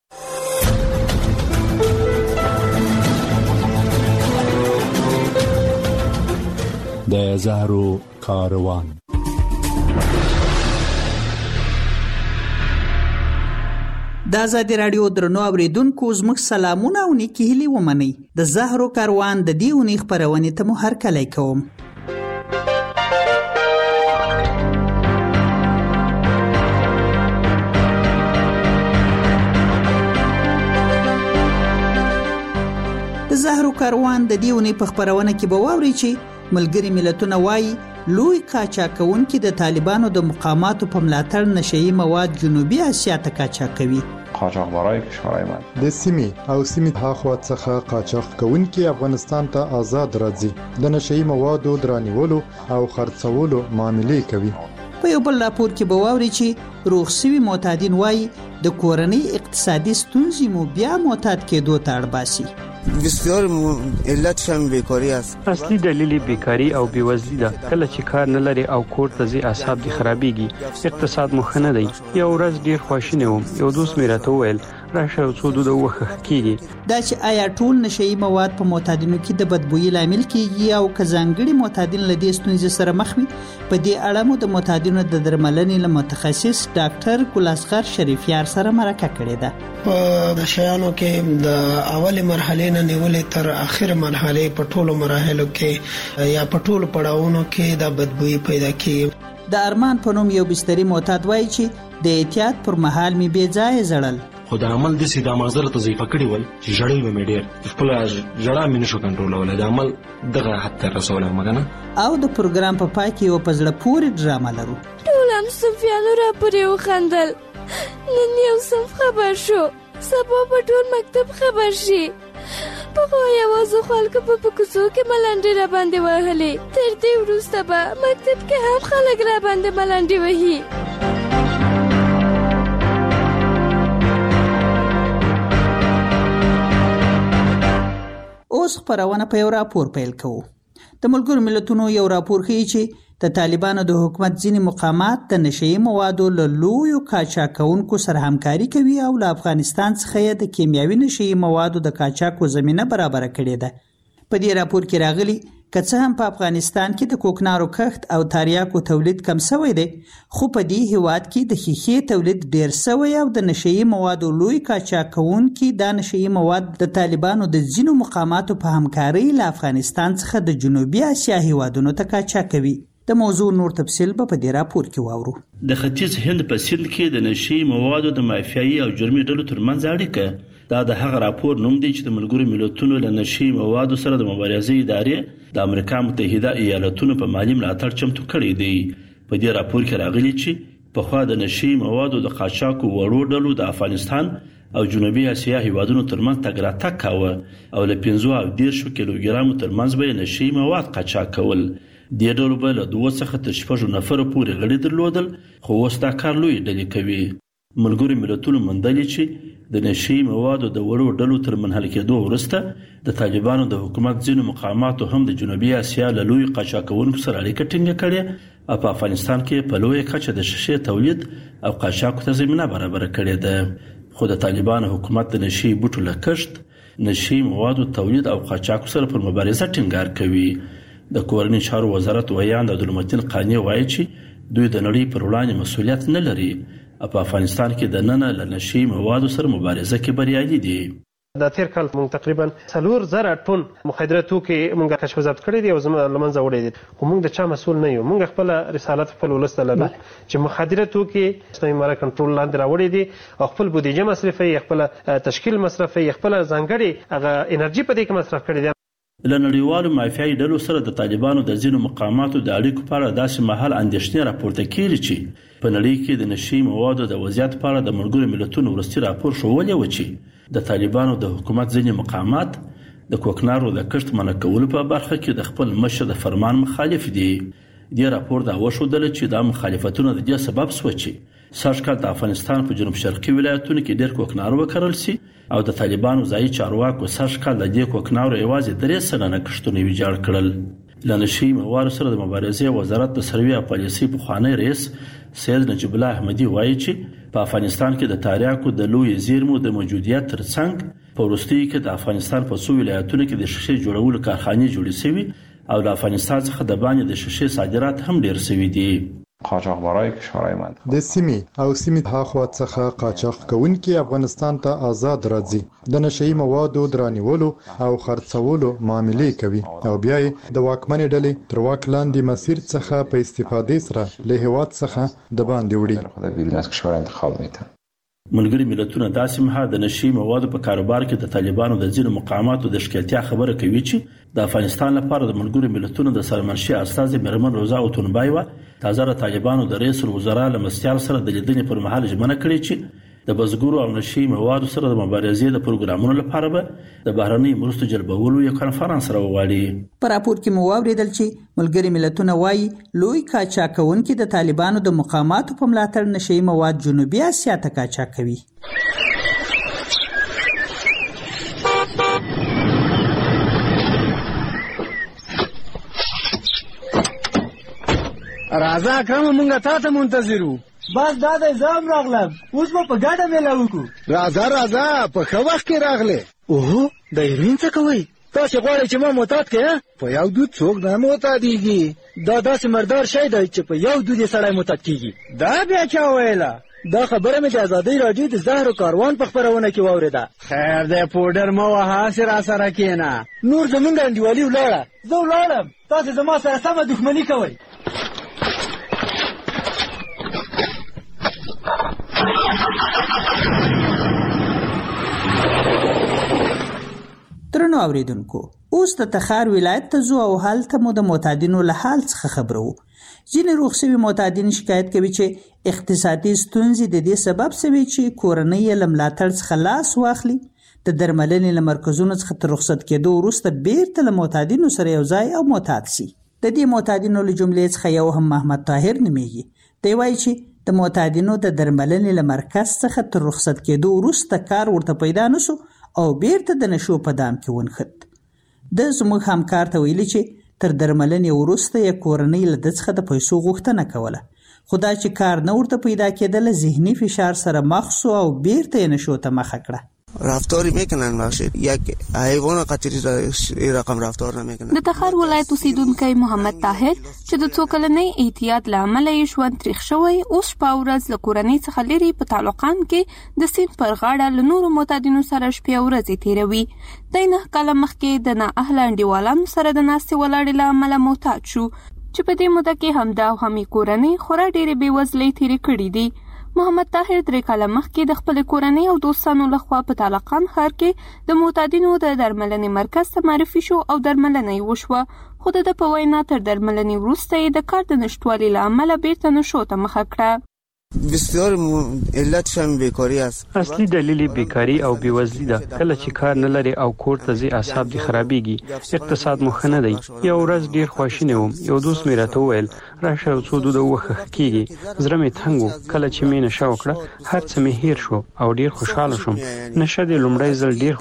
د زهرو کاروان. د آزادي رادیو درنو اوریدونکو زموږ سلامونه او نیکی هیلې ومنئ. د زهرو کاروان د دې اونۍ خپرونې ته مو هرکلی کوم. د زهرو کاروان د دې اونۍ په خپرونه کې به واورئ چې ملګري ملتونه وایي لوی قاچاقونکي د طالبانو د مقاماتو په ملاتړ نشئی مواد جنوبي اسیا ته قاچاق کوي. قاچاقبرای کشورهای من د سیمې او سیمې هاخوا څخه قاچاق کوونکي افغانستان ته آزاد راځي، د نشئی موادو درانیولو او خرڅولو معاملې کوي. په یو بل راپور کې به واورئ چې روغ شوي معتادین وایي د کورنۍ اقتصادي ستونزې مو بیا معتاد کېدو ته اړ باسي. بسیار علتش هم بیکاری است. اصلي دلیل بیکاری او بیوزلی ده. کله چې کار نه لري او کور ته ځي اعصاب دي خرابېږي، اقتصاد مو ښه نه دی. یو ورځ ډیر خواشینی وم، یو دوست مې راته وویل راشه یو څو دوده وخه کېږي. دا چې آیا ټول نشئی مواد په معتادینو کې د بدبویي لامل کېږي او که ځانګړي معتادین له دې ستونزې سره مخ وي، په دې اړه مو د معتادینو د درملنې له متخصص ډاکټر ګلاسغر شریفیار سره مرکه کړې ده. په د شیانو کې د اول مرحله نه نیولې تر اخر مرحله په ټولو مراحلو کې یا په ټولو پړاوونو کې د بدبویي پیدا کیږي. د ارمان په نوم یو بستري معتاد وایي چې د احتیاط پر مهال می بې ځای زړل. خو د عمل د سیده مازر ته ضعیفه کړی ول چې جړې به مې ډېر خپل جړه مې نشو کنټرولولی، د عمل دغه حد ته رسولی وم که نه. او د پروګرام په پای کې یو په زړه پورې ډرامه لرو. ټول همصنفیانو راپورې وخندل، نن یو صنف خبر شو، سبا په ټول مکتب خبر شي. پخوا یوازې خلکو په کوڅو کې ملنډې را باندې وهلې، تر دې وروسته به مکتب کې هم خلک را باندې ملنډې وهي. اوس خپرونه په یو راپور پیل کوو. د ملګرو ملتونو یو راپور ښیي چې د طالبانو د حکومت ځینې مقامات د نشئی موادو له لویو قاچاقونکو سره همکاري کوي او له افغانستان څخه یې د کیمیاوي نشئی موادو د قاچاقو زمینه برابره کړې ده. په دې راپور کې راغلي که څه هم په افغانستان کې د کوکنارو کښت او تریاکو تولید کم شوی دی، خو په دې هیواد کې د ښیښې تولید ډیر شوی او د نشئی موادو لوی قاچاقونکي دا نشئی مواد د طالبانو د ځینو مقاماتو په همکارۍ له افغانستان څخه د جنوبي اسیا هیوادونو ته قاچاق کوي. د موضوع نور تفصیل به په دې راپور کې واورو. د ختیځ هند په سند کې د نشي موادو د مافیایي او جرمي ډلو ترمنځ اړیکه دا د هغه راپور نوم دی چې د ملګرو ملتونو له نشي موادو سره د مبارزې ادارې د امریکا متحده ایالاتونو په مالی ملاتړ چمتو کړی دی. په دې راپور کې راغلي چې په خوا د نشي موادو د قاچاقو وړو ډلو د افغانستان او جنوبي اسیا هیوادونو ترمنځ تګ راتګ کاوه او له پنځه او دېرش کیلوګرامو ترمنځ به نشي مواد قاچاق کول. دې ډلو به له دوه څخه تر شپږو نفرو پورې غړي درلودل، خو اوس دا کار لوی ډلې کوي. ملګرو ملتونو موندلي چې د نشي موادو د وړو ډلو تر منحل کېدو وروسته د طالبانو د حکومت ځینو مقاماتو هم د جنوبي اسیا له لوی قاچاقونکو سره اړیکه ټینګه کړې او په افغانستان کې په لویه کچه د شیشې تولید او قاچاقو ته زمینه برابره کړې ده. خو د طالبانو حکومت د نشي بوټو له کښت، نشي موادو تولید او قاچاقو سره پر مبارزه ټینګار کوي. د کورنۍ چارو وزارت ویاند عبدالمتین قانی وایي چې دوی د نړۍ پر وړاندې مسؤلیت نه لري او په افغانستان کې د نن له نشي موادو سره مبارزه کې بریالي دي. د تیر کال موږ تقریبا څلور زره ټن مخدره توکي موږ کشف ضبط کړي دي او زموږ لمنځه وړي دي. خو موږ د چا مسؤل نه یو. موږ خپل رسالت خپل ولست لرو چې مخدره توکي اسلامي امارات کنټرول لاندې راوړي دي او خپل بودیجه مصرفي، خپل تشکیل مصرفي، خپل ځانګړي هغه انرژي په دې کې مصرف کړي دي. له نړیوالو مافیایي ډلو سره د طالبانو د ځینو مقاماتو د اړیکو په اړه داسې مهال اندېښنې راپورته کېږي چې په نړۍ کې د نشي موادو د وضعیت په اړه د ملګرو ملتونو وروستي راپور ښوولی و چې د طالبانو د حکومت ځینې مقامات د کوکنارو د کښت منع کولو په برخه کې د خپل مشر د فرمان مخالف دي. دې راپور دا وښودله چې دا مخالفتونه د دې سبب شو چې سږ کال د افغانستان په جنوب شرقي ولایتونو کې ډېر کوکنار وکرل شي او د طالبانو ځایي چارواکو سږ کال د دې کوکنارو یوازې درې سلنه کښتونه ویجاړ کړل. له نشي موادو سره د مبارزې وزارت د سروې او پالیسۍ پخوانی رئیس سید نجیب الله احمدي وایي چې په افغانستان کې د تاریاکو د لوی زیرمو د موجودیت ترڅنګ په وروستیو کې د افغانستان په څو ولایتونو کې د شیشې جوړولو کارخانې جوړې شوي او له افغانستان څخه د باندې د شیشې صادرات هم ډیر شوي دي. قاچاقبرای کشورهای منطقه د سیمې او سیمې هاخوا څخه قاچاق کوونکي افغانستان ته آزاد راځي، د نشئی موادو درانیولو او خرڅولو معاملې کوي او بیا د واکمنې ډلې تر واک لاندې مسیر څخه په استفادې سره له هیواد څخه د باندې وړي. خود بیرون از کشور انتخاب میتن. ملګري ملتونه داسې مهال د نشي موادو په کاروبار کې د طالبانو د ځینو مقاماتو د ښکېلتیا خبره کوي چې د افغانستان لپاره د ملګرو ملتونو د سرمنشي استازي میرمن روزا اوتونبایوا تازه د طالبانو د رئیس الوزرا له مستیار سره د لیدنې پر مهال ژمنه کړې چې د بزګرو او نشي موادو سره د مبارزې د پروګرامونو لپاره به د بهرنۍ مرستو جلبولو یو کنفرانس راوغواړي. په راپور کې مو واوریدل چې ملګري ملتونه وایي لوی قاچاقونکي د طالبانو د مقاماتو په ملاتړ نشي مواد جنوبي اسیا ته قاچاق کوي. راځه اکرم مونږه تا ته منتظر وو. بس دا د زام راغلم، اوس به په ګډه میله وکړو. راځه راځه په ښه وخت کې راغلې. اوهو د هیروین څه کوئ؟ تاسې غواړئ چې ما معتاد کړې؟ په یو دود څوک نه معتادېږي. دا داسې مردار شی دی چې په یو دود یې سړی معتاد کېږي. دا بیا چا ویله؟ دا خبره مې د ازادۍ راډیو د زهرو کاروان په خپرونه کې واورېده. خیر دی پوډر مه وهه، هسې راسره کښېنه. نور زمونږ انډیوالي ولاړه. زه ولاړم، تاسې زما سره سمه دښمني کوئ. درنو اوریدونکو، اوس د تخار ولایت ته ځو او هلته مو د معتادینو له حال څخه خبرو. ځینې روغ شوي معتادین شکایت کوي چې اقتصادي ستونزې د دې سبب شوي چې کورنۍ یې له ملاتړ څخه لاس واخلي. د درملنې له مرکزونو څخه تر رخصت کېدو وروسته بیرته له معتادینو سره یو ځای او معتاد شي. د دې معتادینو له جملې څخه یو هم محمد طاهر نومیږي. دی وایي چې د معتادینو د درملنې له مرکز څخه تر رخصت کېدو وروسته کار ورته پیدا نشو او بیرته د نشو په دام کې ونښت. د زموږ همکار ته ویلي چې تر درملنې وروسته یې کورنۍ له ده څخه د پیسو غوښتنه کوله، خو دا چې کار نه ورته پیدا کېدله ذهني فشار سره مخ شو او بیرته یې نشو ته مخه کړه. رفتاری میکنن باشه یک حیوان قطری رقم رفتار نمیکنن. د تخار ولایت اوسیدونکی محمد طاهر چې د څو کلنۍ احتیاط له امله یې ژوند تریخ شوی، اوس شپه ورځ له کورنۍ څخه لرې په تعلقان کې د سیند پر غاړه له نورو معتادینو سره شپې او ورځې تیروي. دی نه کاله مخکې د نااهله انډیوالانو سره د ناستې ولاړې له امله معتاد شو. چې په دې موده کې همدا او همي کورنۍ خورا ډېرې بېوزلۍ تېرې کړې دي. محمد طاهر درې کاله مخکې د خپل کورنۍ او دوستانو لخوا په طالقان ښار کې د معتادینو د درملنې مرکز ته معرفي شو او درملنه یې وشوه، خو د ده په وینا تر درملنې وروسته یې د کار د نشتوالي له امله بیرته نشو ته مخه کړه. بسیار علتش هم بیکاری است. اصلي دلیل بیکاری او بیوزلی ده. کله چې کار نه لري او کور ته ځي اعصاب دي خرابېږي، اقتصاد مو ښه نه دی. یو ورځ ډیر خواشینی وم، یو دوست مې راته وویل راشه یو څو دوده وخښ کېږي. زړه مې تنګ و. کله چې مې نشه وکړه هر څه مې هیر شو او ډیر خوشحاله شوم. نشه د لومړی ځل ډیر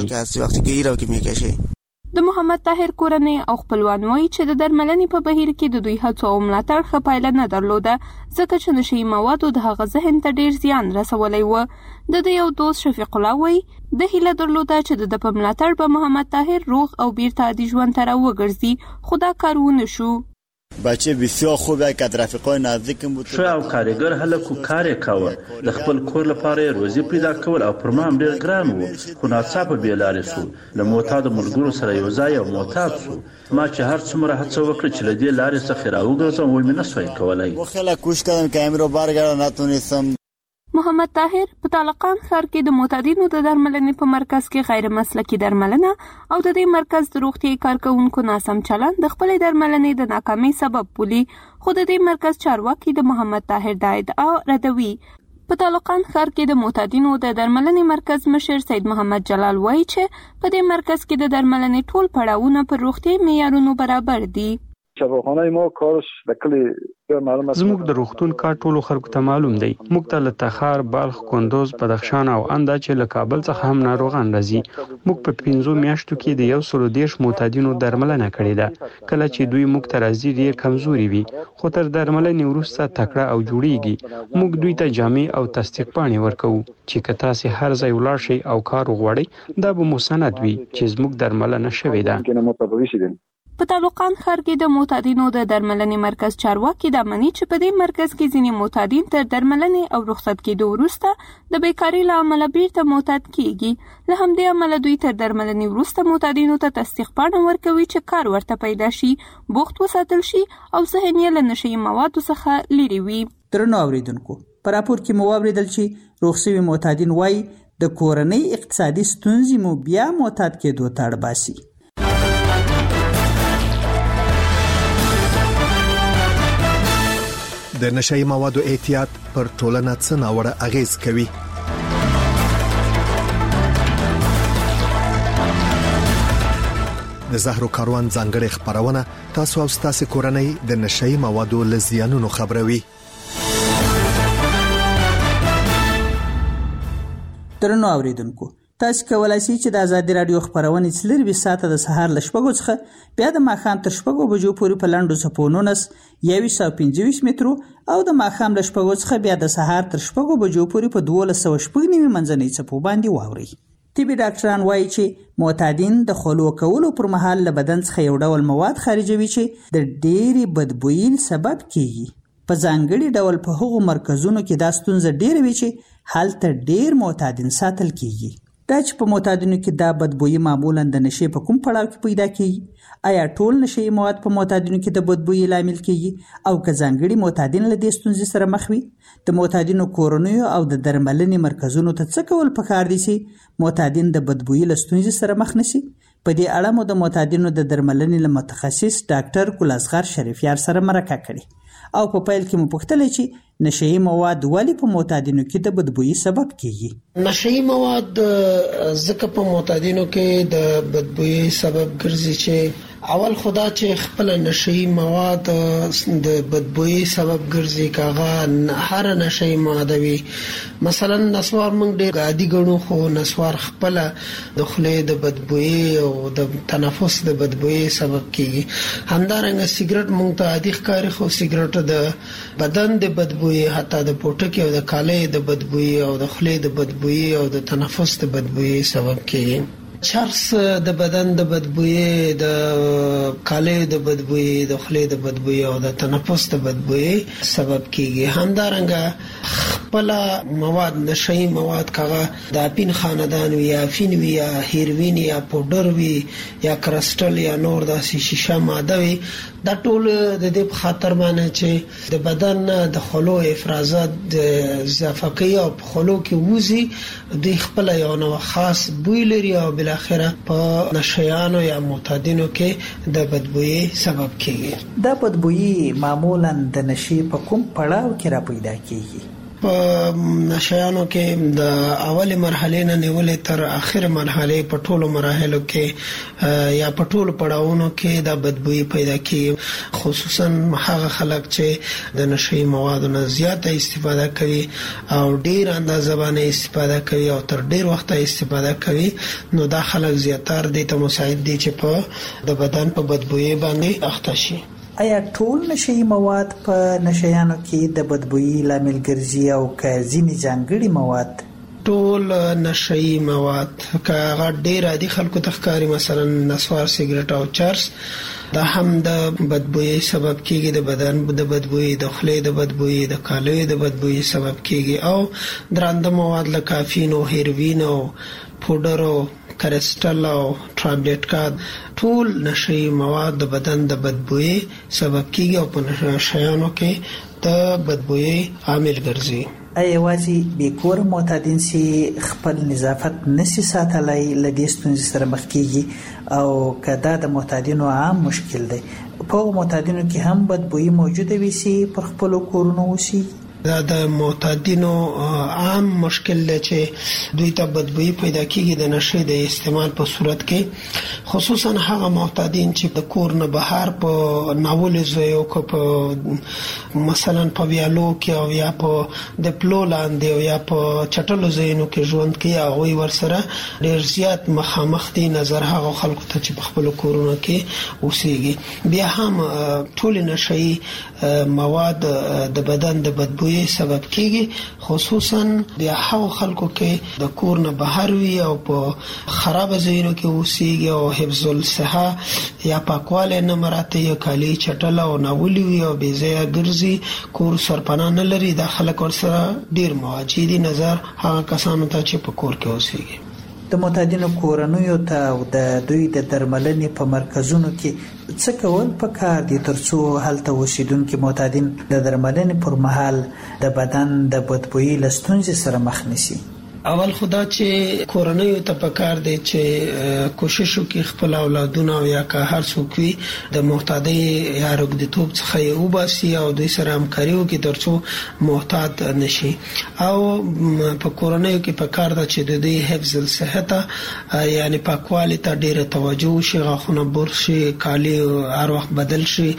خوښېږي. د محمد طاهر کورنۍ او خپلوان وایي چې د درملنې په بهیر کې د دوی هڅو او ملاتړ ښه پایله نه درلوده، ځکه چې نشهیي موادو د هغه ذهن ته ډیر زیان رسولی و. د ده یو دوست شفیق الله وایي د هیله درلوده چې د ده په ملاتړ به محمد طاهر روغ او بیرته عادي ژوند ته راوګرځي، خو دا کار ونه شو. بچه بسیار خوبه که رفیقای نزدیکم بود. ښه او کارګر هلک کار یې کاوه، د خپل کور لپاره یې روزي پیدا کول او پر ما هم ډېر ګران و، خو ناڅاپه بې لارې سو. له معتادو ملګرو سره یو ځای او معتاد سو. ما چې هر څومره هڅه وکړه چې له دې لارې څخه راوګرځم وایي مې نسوای کولی. خیلی کوشش کردم که امیر رو برگردم نتونستم. محمد طاهر په طالقان ښار کې د معتادینو د درملنې په مرکز کې غیر مسلکي درملنه او د دې مرکز د روغتیايي کارکوونکو ناسم چلند د خپلې درملنې د ناکامۍ سبب بولي، خو د دې مرکز چارواکي د محمد طاهر دا ادعا ردوي. په طالقان ښار کې د معتادینو د درملنې مرکز مشر سید محمد جلال وایي چې په دې مرکز کې د درملنې ټول پړاوونه پر روغتیايي معیارونو برابر دي. شفاخانه ما کارش د کلی زموږ د روغتون کار ټولو خلکو ته معلوم دی. موږ ته له تخار، بلخ، کندوز، بدخشان او انده چې له کابل څخه هم ناروغان راځي. موږ په پنځو میاشتو کې د یو سلو دېرش معتادینو درملنه کړې ده. کله چې دوی موږ ته راځي ډېر کمزوري وي، خو تر درملنې وروسته تکړه او جوړیږي. موږ دوی ته جامې او تصدیق پاڼې ورکوو چې که تاسې هر ځای ولاړ شئ او کار وغواړئ دا به مو سند وي چې زموږ درملنه شوې ده. په طالقان ښار کې د معتادینو د درملنې مرکز چارواکي دا مني چې په دې مرکز کې ځینې معتادین تر درملنې او رخصت کېدو وروسته د بیکارۍ له امله بیرته معتاد کېږي. له همدې امله دوی تر درملنې وروسته معتادینو ته تصدیق پاڼه ورکوي چې کار ورته پیدا شي، بوخت وساتل شي او ذهن یې له نشهیي موادو څخه لرې وي. درنو اورېدونکو، په راپور کې مو واورېدل چې روغ شوي معتادین وایي د کورنۍ اقتصادي ستونزې مو بیا معتاد کېدو ته اړ باسي. د نشهیي موادو احتیاط پر ټولنه څه ناوړه اغیز کوي؟ د زهرو کاروان ځانګړې خبرونه تاسو او تاسو کورنۍ د نشهیي موادو له زیانونو خبروي. درنو اوریدونکو، تاسو کولای شئ چې د ازادي رادیو خبرونه څلور ساعته د سهار ل شپږو څخه بیا د ماښام تر شپږو بجو پورې په لاندو سپونو نس یو سل پنځه مترو او د ماښام ل شپږو څخه بیا د سهار تر شپږو بجو پورې په دوه سوه شپږ نیمه منځنۍ څپو باندې واوري. طبي ډاکټران وایي چې معتادین د خلوه کولو پر مهال له بدن څخه یو ډول مواد خارجوي چې د ډېری بدبویي سبب کیږي. په ځانګړي ډول په هغو مرکزونو کې دا ستونزه ډېره وي چې هلته ډېر معتادین ساتل کیږي. دا چې په معتادینو کې دا بدبویي معمولا د نشې په کوم پړاو کې پیدا کیږي؟ آیا ټول نشهیي مواد په معتادینو کې د بدبویي لامل کیږي او که ځانګړي معتادین له دې ستونزې سره مخ وي؟ د معتادینو کورنیو او د درملنې مرکزونو ته څه کول پکار دي چې معتادین د بدبویي له ستونزې سره مخ نشي؟ په دې اړه مو د معتادینو د درملنې له متخصص ډاکټر ګلاسغر شریفیار سره مرکه کړې او په پیل کې مو پوښتلې چې نشهیي مواد ولې په معتادینو کې د بدبویي سبب کیږي؟ نشهیي مواد ځکه په معتادینو کې د بدبویي سبب ګرځي چې اول خدا چې خپل نشهیي مواد د بدبویي سبب ګرځي، کاغه هر نشهیي ماده وي. مثلا نسوار موږ ډېر عادي ګڼو، خو نسوار خپل د خولې د بدبویي او د تنفس د بدبویي سبب کیږي. همدارنګه سیګریټ موږ ته عادي ښکاري، خو سیګریټ د بدن د بدبویي، حتی د پوټکي او د کالۍ د بدبویي او د خولې د بدبویي او د تنفس د بدبویي سبب کیږي. چرس د بدن د بدبویي، د کالۍ د بدبویي، د خولې د بدبویي او د تنفس د بدبویي سبب کیږي. همدارنګه خپل مواد نشئی مواد کاغه د اپین خاندان وی یا افین وی یا هیروین یا پودر وی یا کرسټل یا نور د شیشه ماده وی دا ټول د دې په خاطر باندې چې د بدن د خلو افرازات د اضافه کوي او په خلو کې وځي د خپل یو نو خاص بوی لري او بل اخره په نشیانو یا معتادینو کې د بدبوئی سبب کیږي. دا بدبوئی معمولا د نشي په کوم پړاو کې را پیدا کیږي؟ په نشیانو کې د اول مرحله نه نیولې تر اخر مرحله په ټولو مراحلو کې یا په ټولو پړاوونو کې د بدبوئی پیدا کیږي، خصوصا هغه خلک چې د نشي موادو نه زیاته استفاده کوي او ډیر اندازه باندې استفاده کوي او تر ډیر وخت استفاده کوي، نو دا خلک زیاتره د ته مساعد دي چې په د بدن په بدبوئی باندې اخته شي. آیا ټول نشئی مواد په نشیانو کې د بدبوئی لامل ګرځي او که ځینې ځانګړي مواد؟ ټول نشئی مواد که هغه ډیر عادي خلکو ته ښکاري، مثلا نسوار، سیګریټ او چرس، دا هم د بدبوئی سبب کیږي، د بدن د بدبوئی، د خولې د بدبوئی، د کالیو د بدبوئی سبب کیږي، او درانده مواد لکه کافین او هیروین او پودر او کرسټل او ټابلیټ کا ټول نشئی مواد د بدن د بدبوئی سبب کیږي او په نشیانو کې د بدبوئی عامل ګرځي. آیا یوازې بیکور معتادین سي خپل نظافت نسی ساتلای لدې ستونزې سره مخ کیږي او کدا د معتادینو عام مشکل دی؟ په معتادینو کې هم بدبوئی موجوده وي سي پر خپل کورونو وسی؟ دا د معتادینو عام مشکل دی چې دوی ته بدبوئی پیدا کیږي د نشي د استعمال په صورت کې، خصوصا هغه معتادین چې د کور نه بهر په ناول ځایو کې په مثلا په ویالو کې او یا په د پلو لاندې او یا په چټلو ځایونو کې ژوند کوي، هغه ورسره ډیر زیات مخامخ دي نظر هغه خلکو ته چې په خپل کورونو کې اوسېږي. بیا هم ټول نشي مواد د بدن د بدبوئی سبب کیږي، خصوصا د هغو خلکو کې د کور نه بهر وي او په خراب ځایونو کې اوسېږي او حفظ الصحه یا پاکواله نه مراته یا کالی چټل او ناولي وي او بې ځایه ګرځي، کور سرپناه نه لري، دا خلک ورسره ډیر مواجه دي نظر هغه کسانو ته چې په کور کې اوسېږي. د معتادینو کورنیو ته او د دوی د درملنې په مرکزونو کې څه کول پکار دي ترڅو هلته اوسیدونکي معتادین د درملنې پر مهال د بدن د بدبوئی له ستونزې سره مخ نشي؟ اول خدا چې کورنیو ته پکار دی چې کوشش وکړي خپل اولادونه او یا که هر څوک وي د معتادی یا رګدتوب څخه یې وباسي او دوی سره همکاري وکړي ترڅو معتاد نشي، او په کورنیو کې پکار ده چې د دوی حفظ الصحه یعنی پاکوالي ته ډیره توجه وشي، غاښونه برش شي، کالي هر وخت بدل شي،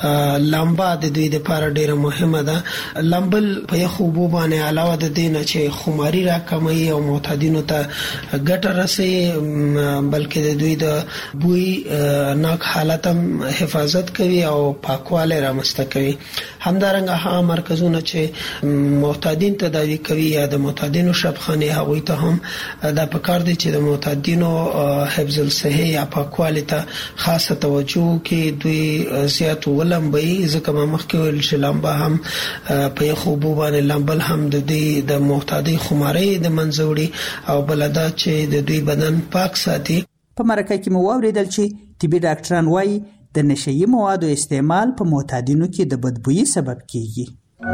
لامبا د دوی لپاره ډیره مهمه ده. لامبل په یخو اوبو باندې علاوه د دې نه چې خماري راکموي او معتادینو ته ګټه رسي، بلکې د دوی د بوی ناک حالت هم حفاظت کوي او پاکواله رامنځته کوي. همدارنګه هغه مرکزونه چې معتادین تداوی کوي یا د معتادینو شفاخانه هغوی ته هم دا پکار دي چې د معتادینو حفظ الصحه یا پاکواله ته خاصه توجه کوي، دوی زیات ولمبي ځکه ما مخکې ویل چې لامبا هم په یخو اوبو باندې لامبل هم د دوی د معتادی خماري د منځوړي او بلدا چې د دوی بدن پاک ساتي. په مرکه کې مو اوریدل چې طبي ډاکټران وايي د نشئی موادو استعمال په معتادینو کې د بدبوئی سبب کیږي.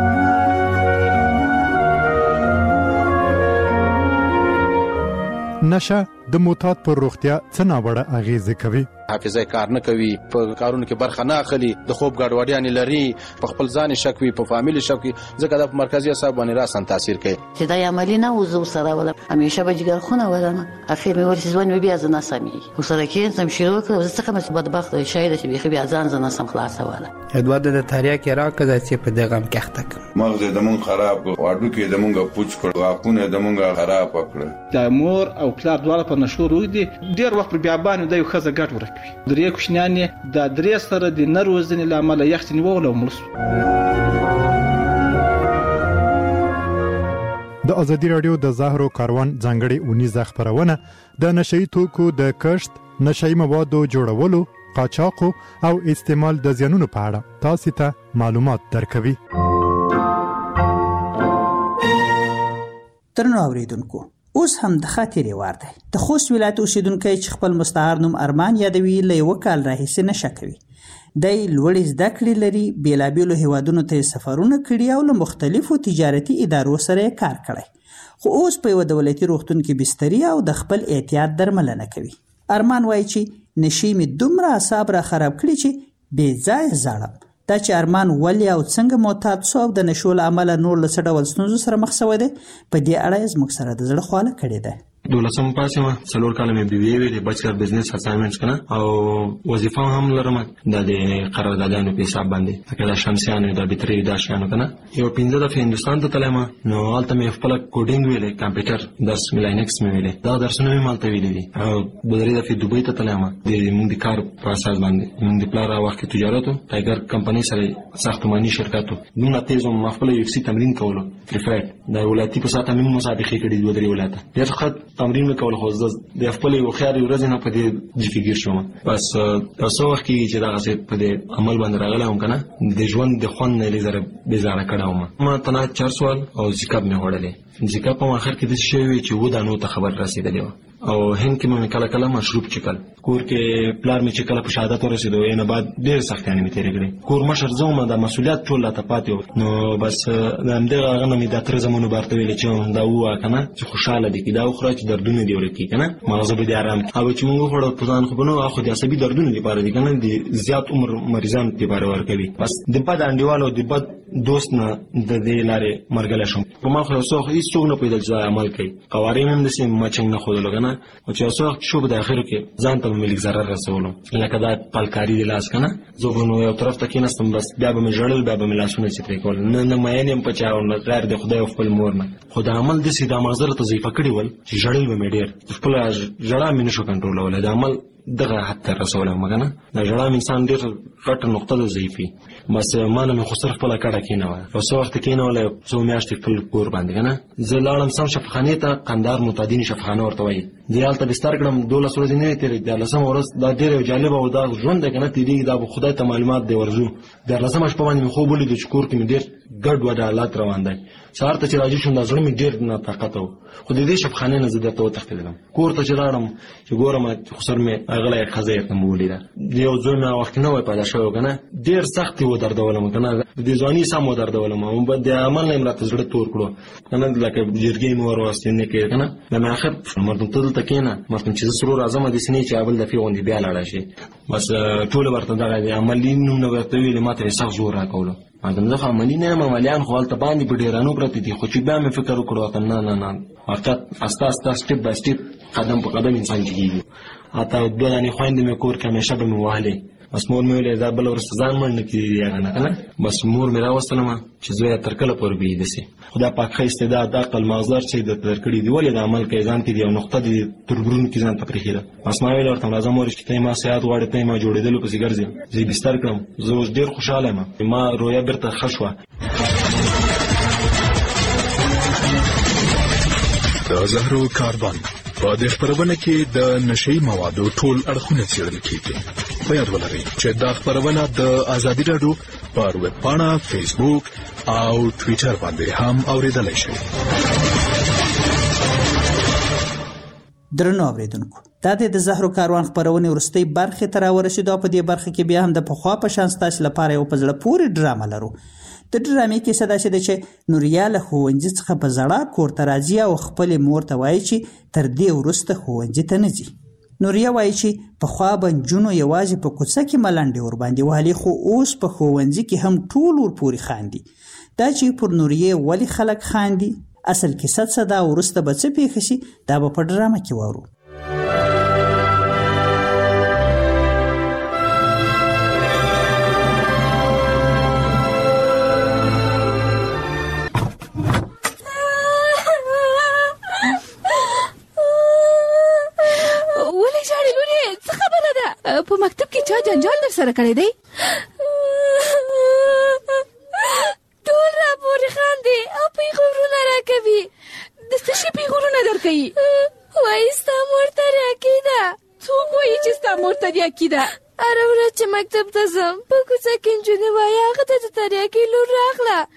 نشه د معتاد پر روغتیا څه ناوړه اغیزه کوي؟ حافظه کار نه کوي، په کارونو کې برخه نه اخلي، د خوب ګډوډیان لري، په خپل ځان شک وي، په فامیل شک وي، ځکه د مرکزي اعصاب باندې راسن تاثیر کوي. چې دا عملی نه وزو سره ولا همیشه به جګر خونه ولنه اخر مې ورسې ځوان بیا ځنه سمي وسره کې سم شروع کړ، زه څنګه مې بدبخت شاید چې بيخي بیا ځان ځنه سم خلاص ولا ادوار د تاریا کې راکړه چې په دغه کې اخته مغز د مون خراب واډو کې د مونږه پوچ کړ، واقونه د مونږه خراب کړ. د مور او پلار دواړه په نشو روي دي، ډیر وخت بیا باندې د یو خزه ګټ ورکوي. درې کوشنیان د درې سره د نروزنې لامل یخت نیول او مړ. د ازادي رادیو د زهرو کاروان ځانګړي اونیزه خبرونه د نشئی توکو د کشت، نشئی موادو جوړولو، قاچاقو او استعمال د زیانونو په اړه تاسو ته معلومات درکوي. درنو اوریدونکو اوس هم د خاطرې وار دی. د خوست ولایت اوسیدونکی چې خپل مستعار نوم ارمان یادوي له یوه کال راهیسې نشه کوي. دی لوړې زده کړې لري، بېلابېلو هیوادونو ته یې سفرونه کړي او له مختلفو تجارتي ادارو سره یې کار کړی، خو اوس په یوه دولتي روغتون کې بستري او د خپل احتیاط درملنه کوي. ارمان وایي چې نشې مې دومره اعصاب را خراب کړي چې بې ځایه ژاړم. دا چې ارمان ولې او څنګه معتاد سو او د نشو له امله نور له څه ډول ستونزو سره مخ شوی دی، په دې اړه یې زموږ سره د زړه خواله کړې ده. دولسم پاس یم، څلور کاله مې بي بي اې ویلې، بچلر بزنس اساینمنټس کنه او وظیفه هم لرم د دې قراردادانو په حساب باندې، لکه د شمسیانو د بتري د شانو کنه. یو پنځه دفعه هندستان ته تلم، نو هلته مې خپل کوډینګ ویلې، کمپیوټر درس لینکس مې ویلې، دا درسونه مې مالته ویلې دي. او د درې دفعه دوبۍ ته تلم د موږ د کار په اساس باندې. موږ د پلار وخت تجارت او ټایګر کمپنی سره ساختماني شرکتو موږ تیزو خپل یو سی تمرین کولو پریفرټ د ولایتي په ساته موږ مسابقې کړې دوه درې ولایت ډېر ښه تمرین وکول. خو د خپل یو خیال ورځ نه په دې ځکه شوم، بس تاسو وخت کې چې دا غسه په دې عمل باندې راغلم کنه د ژوند د خوند نه لزر بزاره کړم. ما تنا چار سوال او ذکر نه وړلې، ذکر په اخر کې د شی وی چې و دانو ته خبر رسیدلی و او هند کې مې کله کله مشروب چکل کور کې پلار مې چې کله په شهادت ورسېدو یې نه بعد ډېر سختیانې مې تېرې کړې. کور مشر زه د مسؤلیت ټول راته پاتې و، نو بس د همدغه هغه نه مې د تره زمونو بارته ویلې چې دا ووایه که نه چې خوشحاله دي، که دا وخوره چې دردونه دې ورکړي که نه مغزه به دې ارام کړي. او چې مونږ وخوړه په ځان خو به نه خو د عصبي دردونو دپاره دي که نه د زیات عمر مریضانو دپاره ورکوي. بس د بد انډیوال او د بد دوست نه د دې لارې مرګلی شوم. په ما خو یو څه هېڅوک نه پوهېدل چې دا عمل کوي. قوارې مې هم داسې مچنګ نه ښودلو که نه، او چې یو څه وخت شو په د اخرو کې ځان ته به مې لږ ضرر رسولو، لکه دا پلکاري د لاس که نه. زه به نو یو طرف ته کېناستم، بس بیا به مې ژړل، بیا به مې لاسونه چې پرې کول. نه نه مین یم په چا او نه غیر د خدای او خپل مور نه. خو د عمل داسې دا مغزه راته ضعیفه کړي ول چې ژړل به مې ډېر، خپله ژړا مې نه شو کنټرولولی. د عمل دغه حد ته رسولی وم که نه. د ژړا مې انسان ډېر غټه نقطه ده ضعیفي. بس ما نه مې خو صرف خپله کډه کېنوله، یو څه وخت کېنوله، یو څو میاشتې خپل کور باندې که نه. زه لاړم سم شفاخانې ته، قندهار معتادین شفاخانه ورته وایي. زه هلته بستر کړم، دولس ورځې نه وې تېرې. دیارلسمه ورځ دا ډېر یو جالبه او دا ژوند دی که نه تېرېږي، دا به خدای ته معلومات دی ورځو. دیارلسمه شپه باندې مې خوب ولیدو چې کور کې مې ډېر ګډ وډ حالات روان دی. سهار ته چې راجع شوم دا زړه مې ډېر ناطاقته و، خو د دې شفاخانې نه زه درته وتښتېدلم. کور ته چې لاړم چې ګورم خو سر مې اغلی ښځه یې ورته مې ولیده. یو زوی مې هغه وخت کې نه وی پیدا شوی که نه، ډېر سخت یې ودردولم که نه، د ځواني سم ودردولم. او د عمل نه یې راته زړه تور کړو که نه، لکه جرګې مې ور واستې نه کړې که نه. بیا مې آخر مردم ته دلته کښېنه، مردم چې زه سرور راځم داسې نه چې بل دفعې غوندې بیا لاړه شي. بس ټوله ورته دغه د عملي نوم نه ورته ویلې، ما ته یې سخت زور راکولو. مادم زه خو عملي نه یم، عملیان خو هلته باندې په ډېرانو پرتې دي. خو چې بیا مې فکر وکړو ورته نه نه نه حقیقت استه استه سټپ بای سټپ قدم په قدم انسان جګېږي. حتی دوه دانې خویندې مې کور کې همیشه به مې وهلې. بس مور مې ویلې دا بله وروسته ځان مړ نه کېږي هغه نه که نه. بس مور مې راوستلم چې زویه تر کله پورې به یې داسې. خو دا پاک ښه استعداد عقل مغزدار چې درته درکړي دي، ولې دا عمل کوې ځان کې دي یو نقطه دي تربرونو کې ځان ته پرېښې ده. بس ما ویل ورته راځه مور چې ته یې ما صحت غواړې، ته یې ما جوړېدلو پسې ګرځې. زه یې بستر کړم، زه اوس ډېر خوشحاله یم، ما رویه بېرته ښه شوه. د زهرو کاربن په دې خپرونه کې د نشئی موادو ټول اړخونه څېړل کېږي. په یاد ولرئ چې دا خپرونه د ازادي راډیو پر ویب پاڼه، فیسبوک او ټویټر باندې هم اورېدلی شئ. درنو اوریدونکو، دا د زهرو کاروان خپرونې وروستۍ برخې ته راورسېدو. په دې برخه کې بیا هم د پخوا په شان ستاسې لپاره یو په زړه پورې ډرامه لرو. د ډرامې کیسه داسې ده چې نوریا له ښوونځي څخه په زړه کور ته راځي او خپلې مور ته وایي چې تر دې وروسته ښوونځي ته نه ځي. نوریا وایي چې پخوا به نجونو یوازې په کوڅه کې ملنډې ورباندې وهلې، خو اوس په ښوونځي کې هم ټول ورپورې خاندي. دا چې پر نوریې ولې خلک خاندي، اصل کیسه څه ده، وروسته به څه پېښه شي، دا به په ډرامه کې واورو. په مکتب کې چا جنجال در سره کړی دی؟ ټول را پورې خاندي او پیغورونه راکوي. د څه شي پیغورونه درکوي؟ وایي ستا مور تریاکې ده. څوک وایي چې ستا مور تریاکې ده؟ هره ورځ چې مکتب ته ځم په کوڅه کې نجونې وایي هغه ته د تریاکې لور راغله.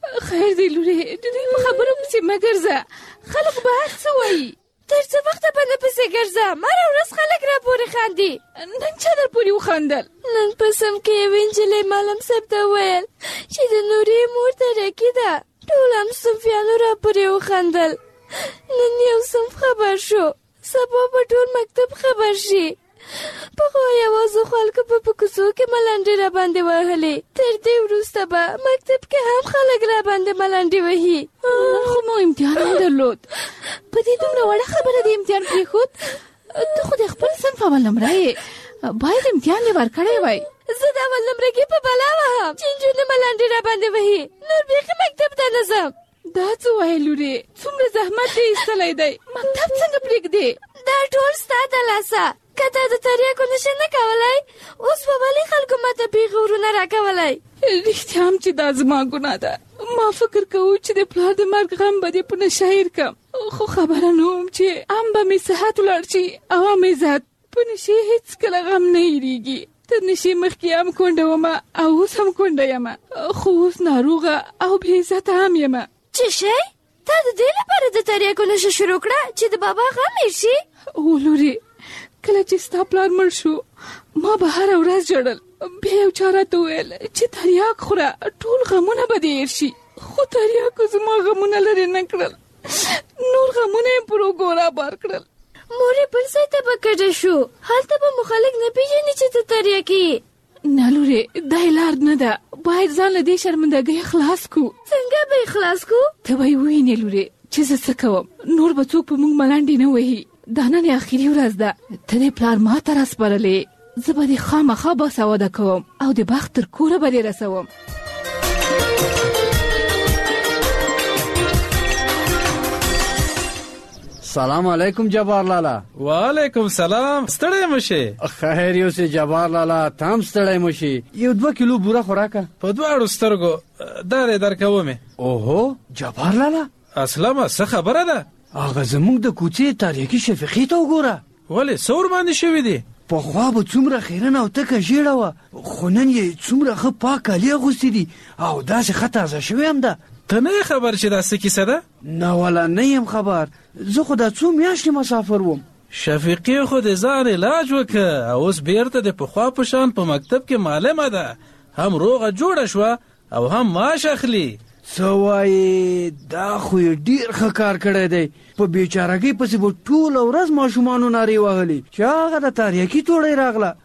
خیر دی لورې د دوی په خبرو پسې مه ګرځه خلک به هر څه وایي تر څه وخته به نه پسې ګرځه هره ورځ خلک راپورې خاندي نن چا در پورې وخندل نن په سم کې یوې نجلۍ معلم صاحب ته وویل چې د نورې مور ترکي ده ټول هم صنفیانو راپورې وخندل نن یو صنف خبر شو سبا به ټول مکتب خبر شي پخوا یوازې خلکو په کوڅو کې ملنډې را باندې وهلې تر دې وروسته به مکتب کې هم خلک را باندې ملنډې وهي خو مو امتحان هم درلود په دې دومره وړه خبره د امتحان پرېښود ته خو د خپل صنف اول نمره یې باید امتحان یې ورکړی وای زه د اول نمرګي په بلا وهم چې نجونې ملنډې را باندې وهي نور بیخي مکتب ته نه ځم دا څه وایې لورې څومره زحمت دې ایستلی دی مکتب څنګه پرېږدې دا ټول ستا د لاسه که تا د تریاکو نشه نه کولی اوس به ولې خلکو ماته پیغې ورونه راکولی رښتیا هم چې دا زما ګناه ده ما فکر کوو چې د پلار د مرګ غم به دې په نشه هېر کړم خو خبره نه وم چې هم به مې صحت ولاړ شي او هم عزت په نشې هېڅکله غم نه هېرېږي تر نشې مخکې هم کونډه ومه او اوس هم کونډه یمه خو اوس ناروغه او بې عزته هم یمه څه شی تا د دې لپاره د تریاکو نشه شروع کړه چې د بابا غم هېر شي او لورې کله چې ستا پلار مړ شو ما به هره ورځ ژړل بیا یو چا راته وویل چې تریاک خوره ټول غمونه به دې هېر شي خو تریاکو زما غمونه لرې نه کړل نور غمونه یې پر اوږو رابار کړل مورې بل ځای ته به کډه شو هلته به مو خلک نه پېژني چې ته تریاکي نه لورې دا یې لار نه ده باید ځان له دې شرمندګۍ خلاص کړو څنګه به یې خلاص کړو ته به یې ووینې لورې چې زه څه کوم نور به څوک په موږ ملنډې نه وهي دا نن اخري ورځ ده ته دې پلار ما ته راسپارلې زه به دې خامخا باسواده کوم او د بخت تر کوره به دې رسوم سلام علیکم جبار لالا وعلیکم سلام ستړی مشه خیر یو سه جبار لالا تام ستړی مشه یو دوه کیلو بوره خوراکه په دواړو سترګو دارې درکومه اوهو جبار لالا اسلامه څه خبره ده هغه زموږ د کوڅې تاریخي شفیقي ته وګوره ولې سور باندې شوی دی پخوا به څومره خیرنه او تکه ژیړه وه خو نن یې څومره ښه پاک کالي اغوستي دي او داسې ښه تازه شوې هم ده ته نه یې خبر چې دا څه کیسه ده نه والا نه یم خبر زه خو دا څو میاشتې مسافر وم شفیقي خو د ځان علاج وکړه او اوس بیرته د پخوا په شان په مکتب کې معلمه ده هم روغه جوړه شوه او هم معاش اخلي څه وایې دا خو یې ډېر ښه کار کړی دی په بېچارګۍ پسې به ټوله ورځ ماشومانو نارې وهلې چې هغه د تاریکي توړۍ راغله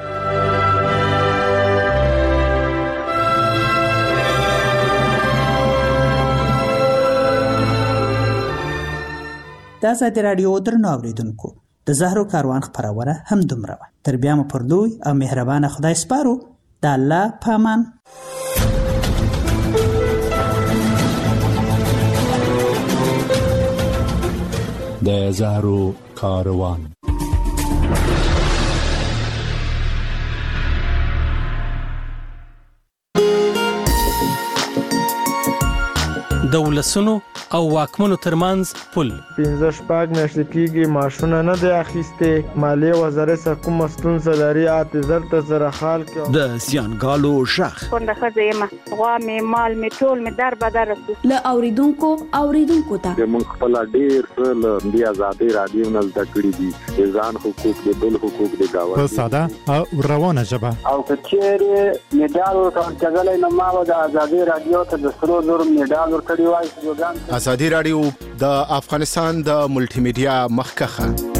د ازادي راډیو درنو اورېدونکو د زهرو کاروان خپرونه هم دومره وه تر بیا مو پر لوی او مهربانه خدای سپارو د الله په امان د زهرو کاروان د ولسونو او واکمنو ترمنځ پل پنځه شپږ میاشتې کېږي معاشونه نه دی اخیستې مالیې وزارت سره کومه ستونزه لري اته زر ته زره خال کې د زیانګالو شخ کونډه ښځه یم غوا مې مال مې ټول مې در بدر رسو له اوریدونکو اوریدونکو ته موږ خپل ډېر څه له دې ازادي رادیو نه زده کړي دي د ځان حقوق د بل حقوق د گاونډي په ساده او روانه ژبه او کچېرې میډال ورکړل نو ما د ازادي رادیو ته د سرو زر میډال ورکړی وای ازادي رادیو د افغانستان د ملټي میډیا مخکخه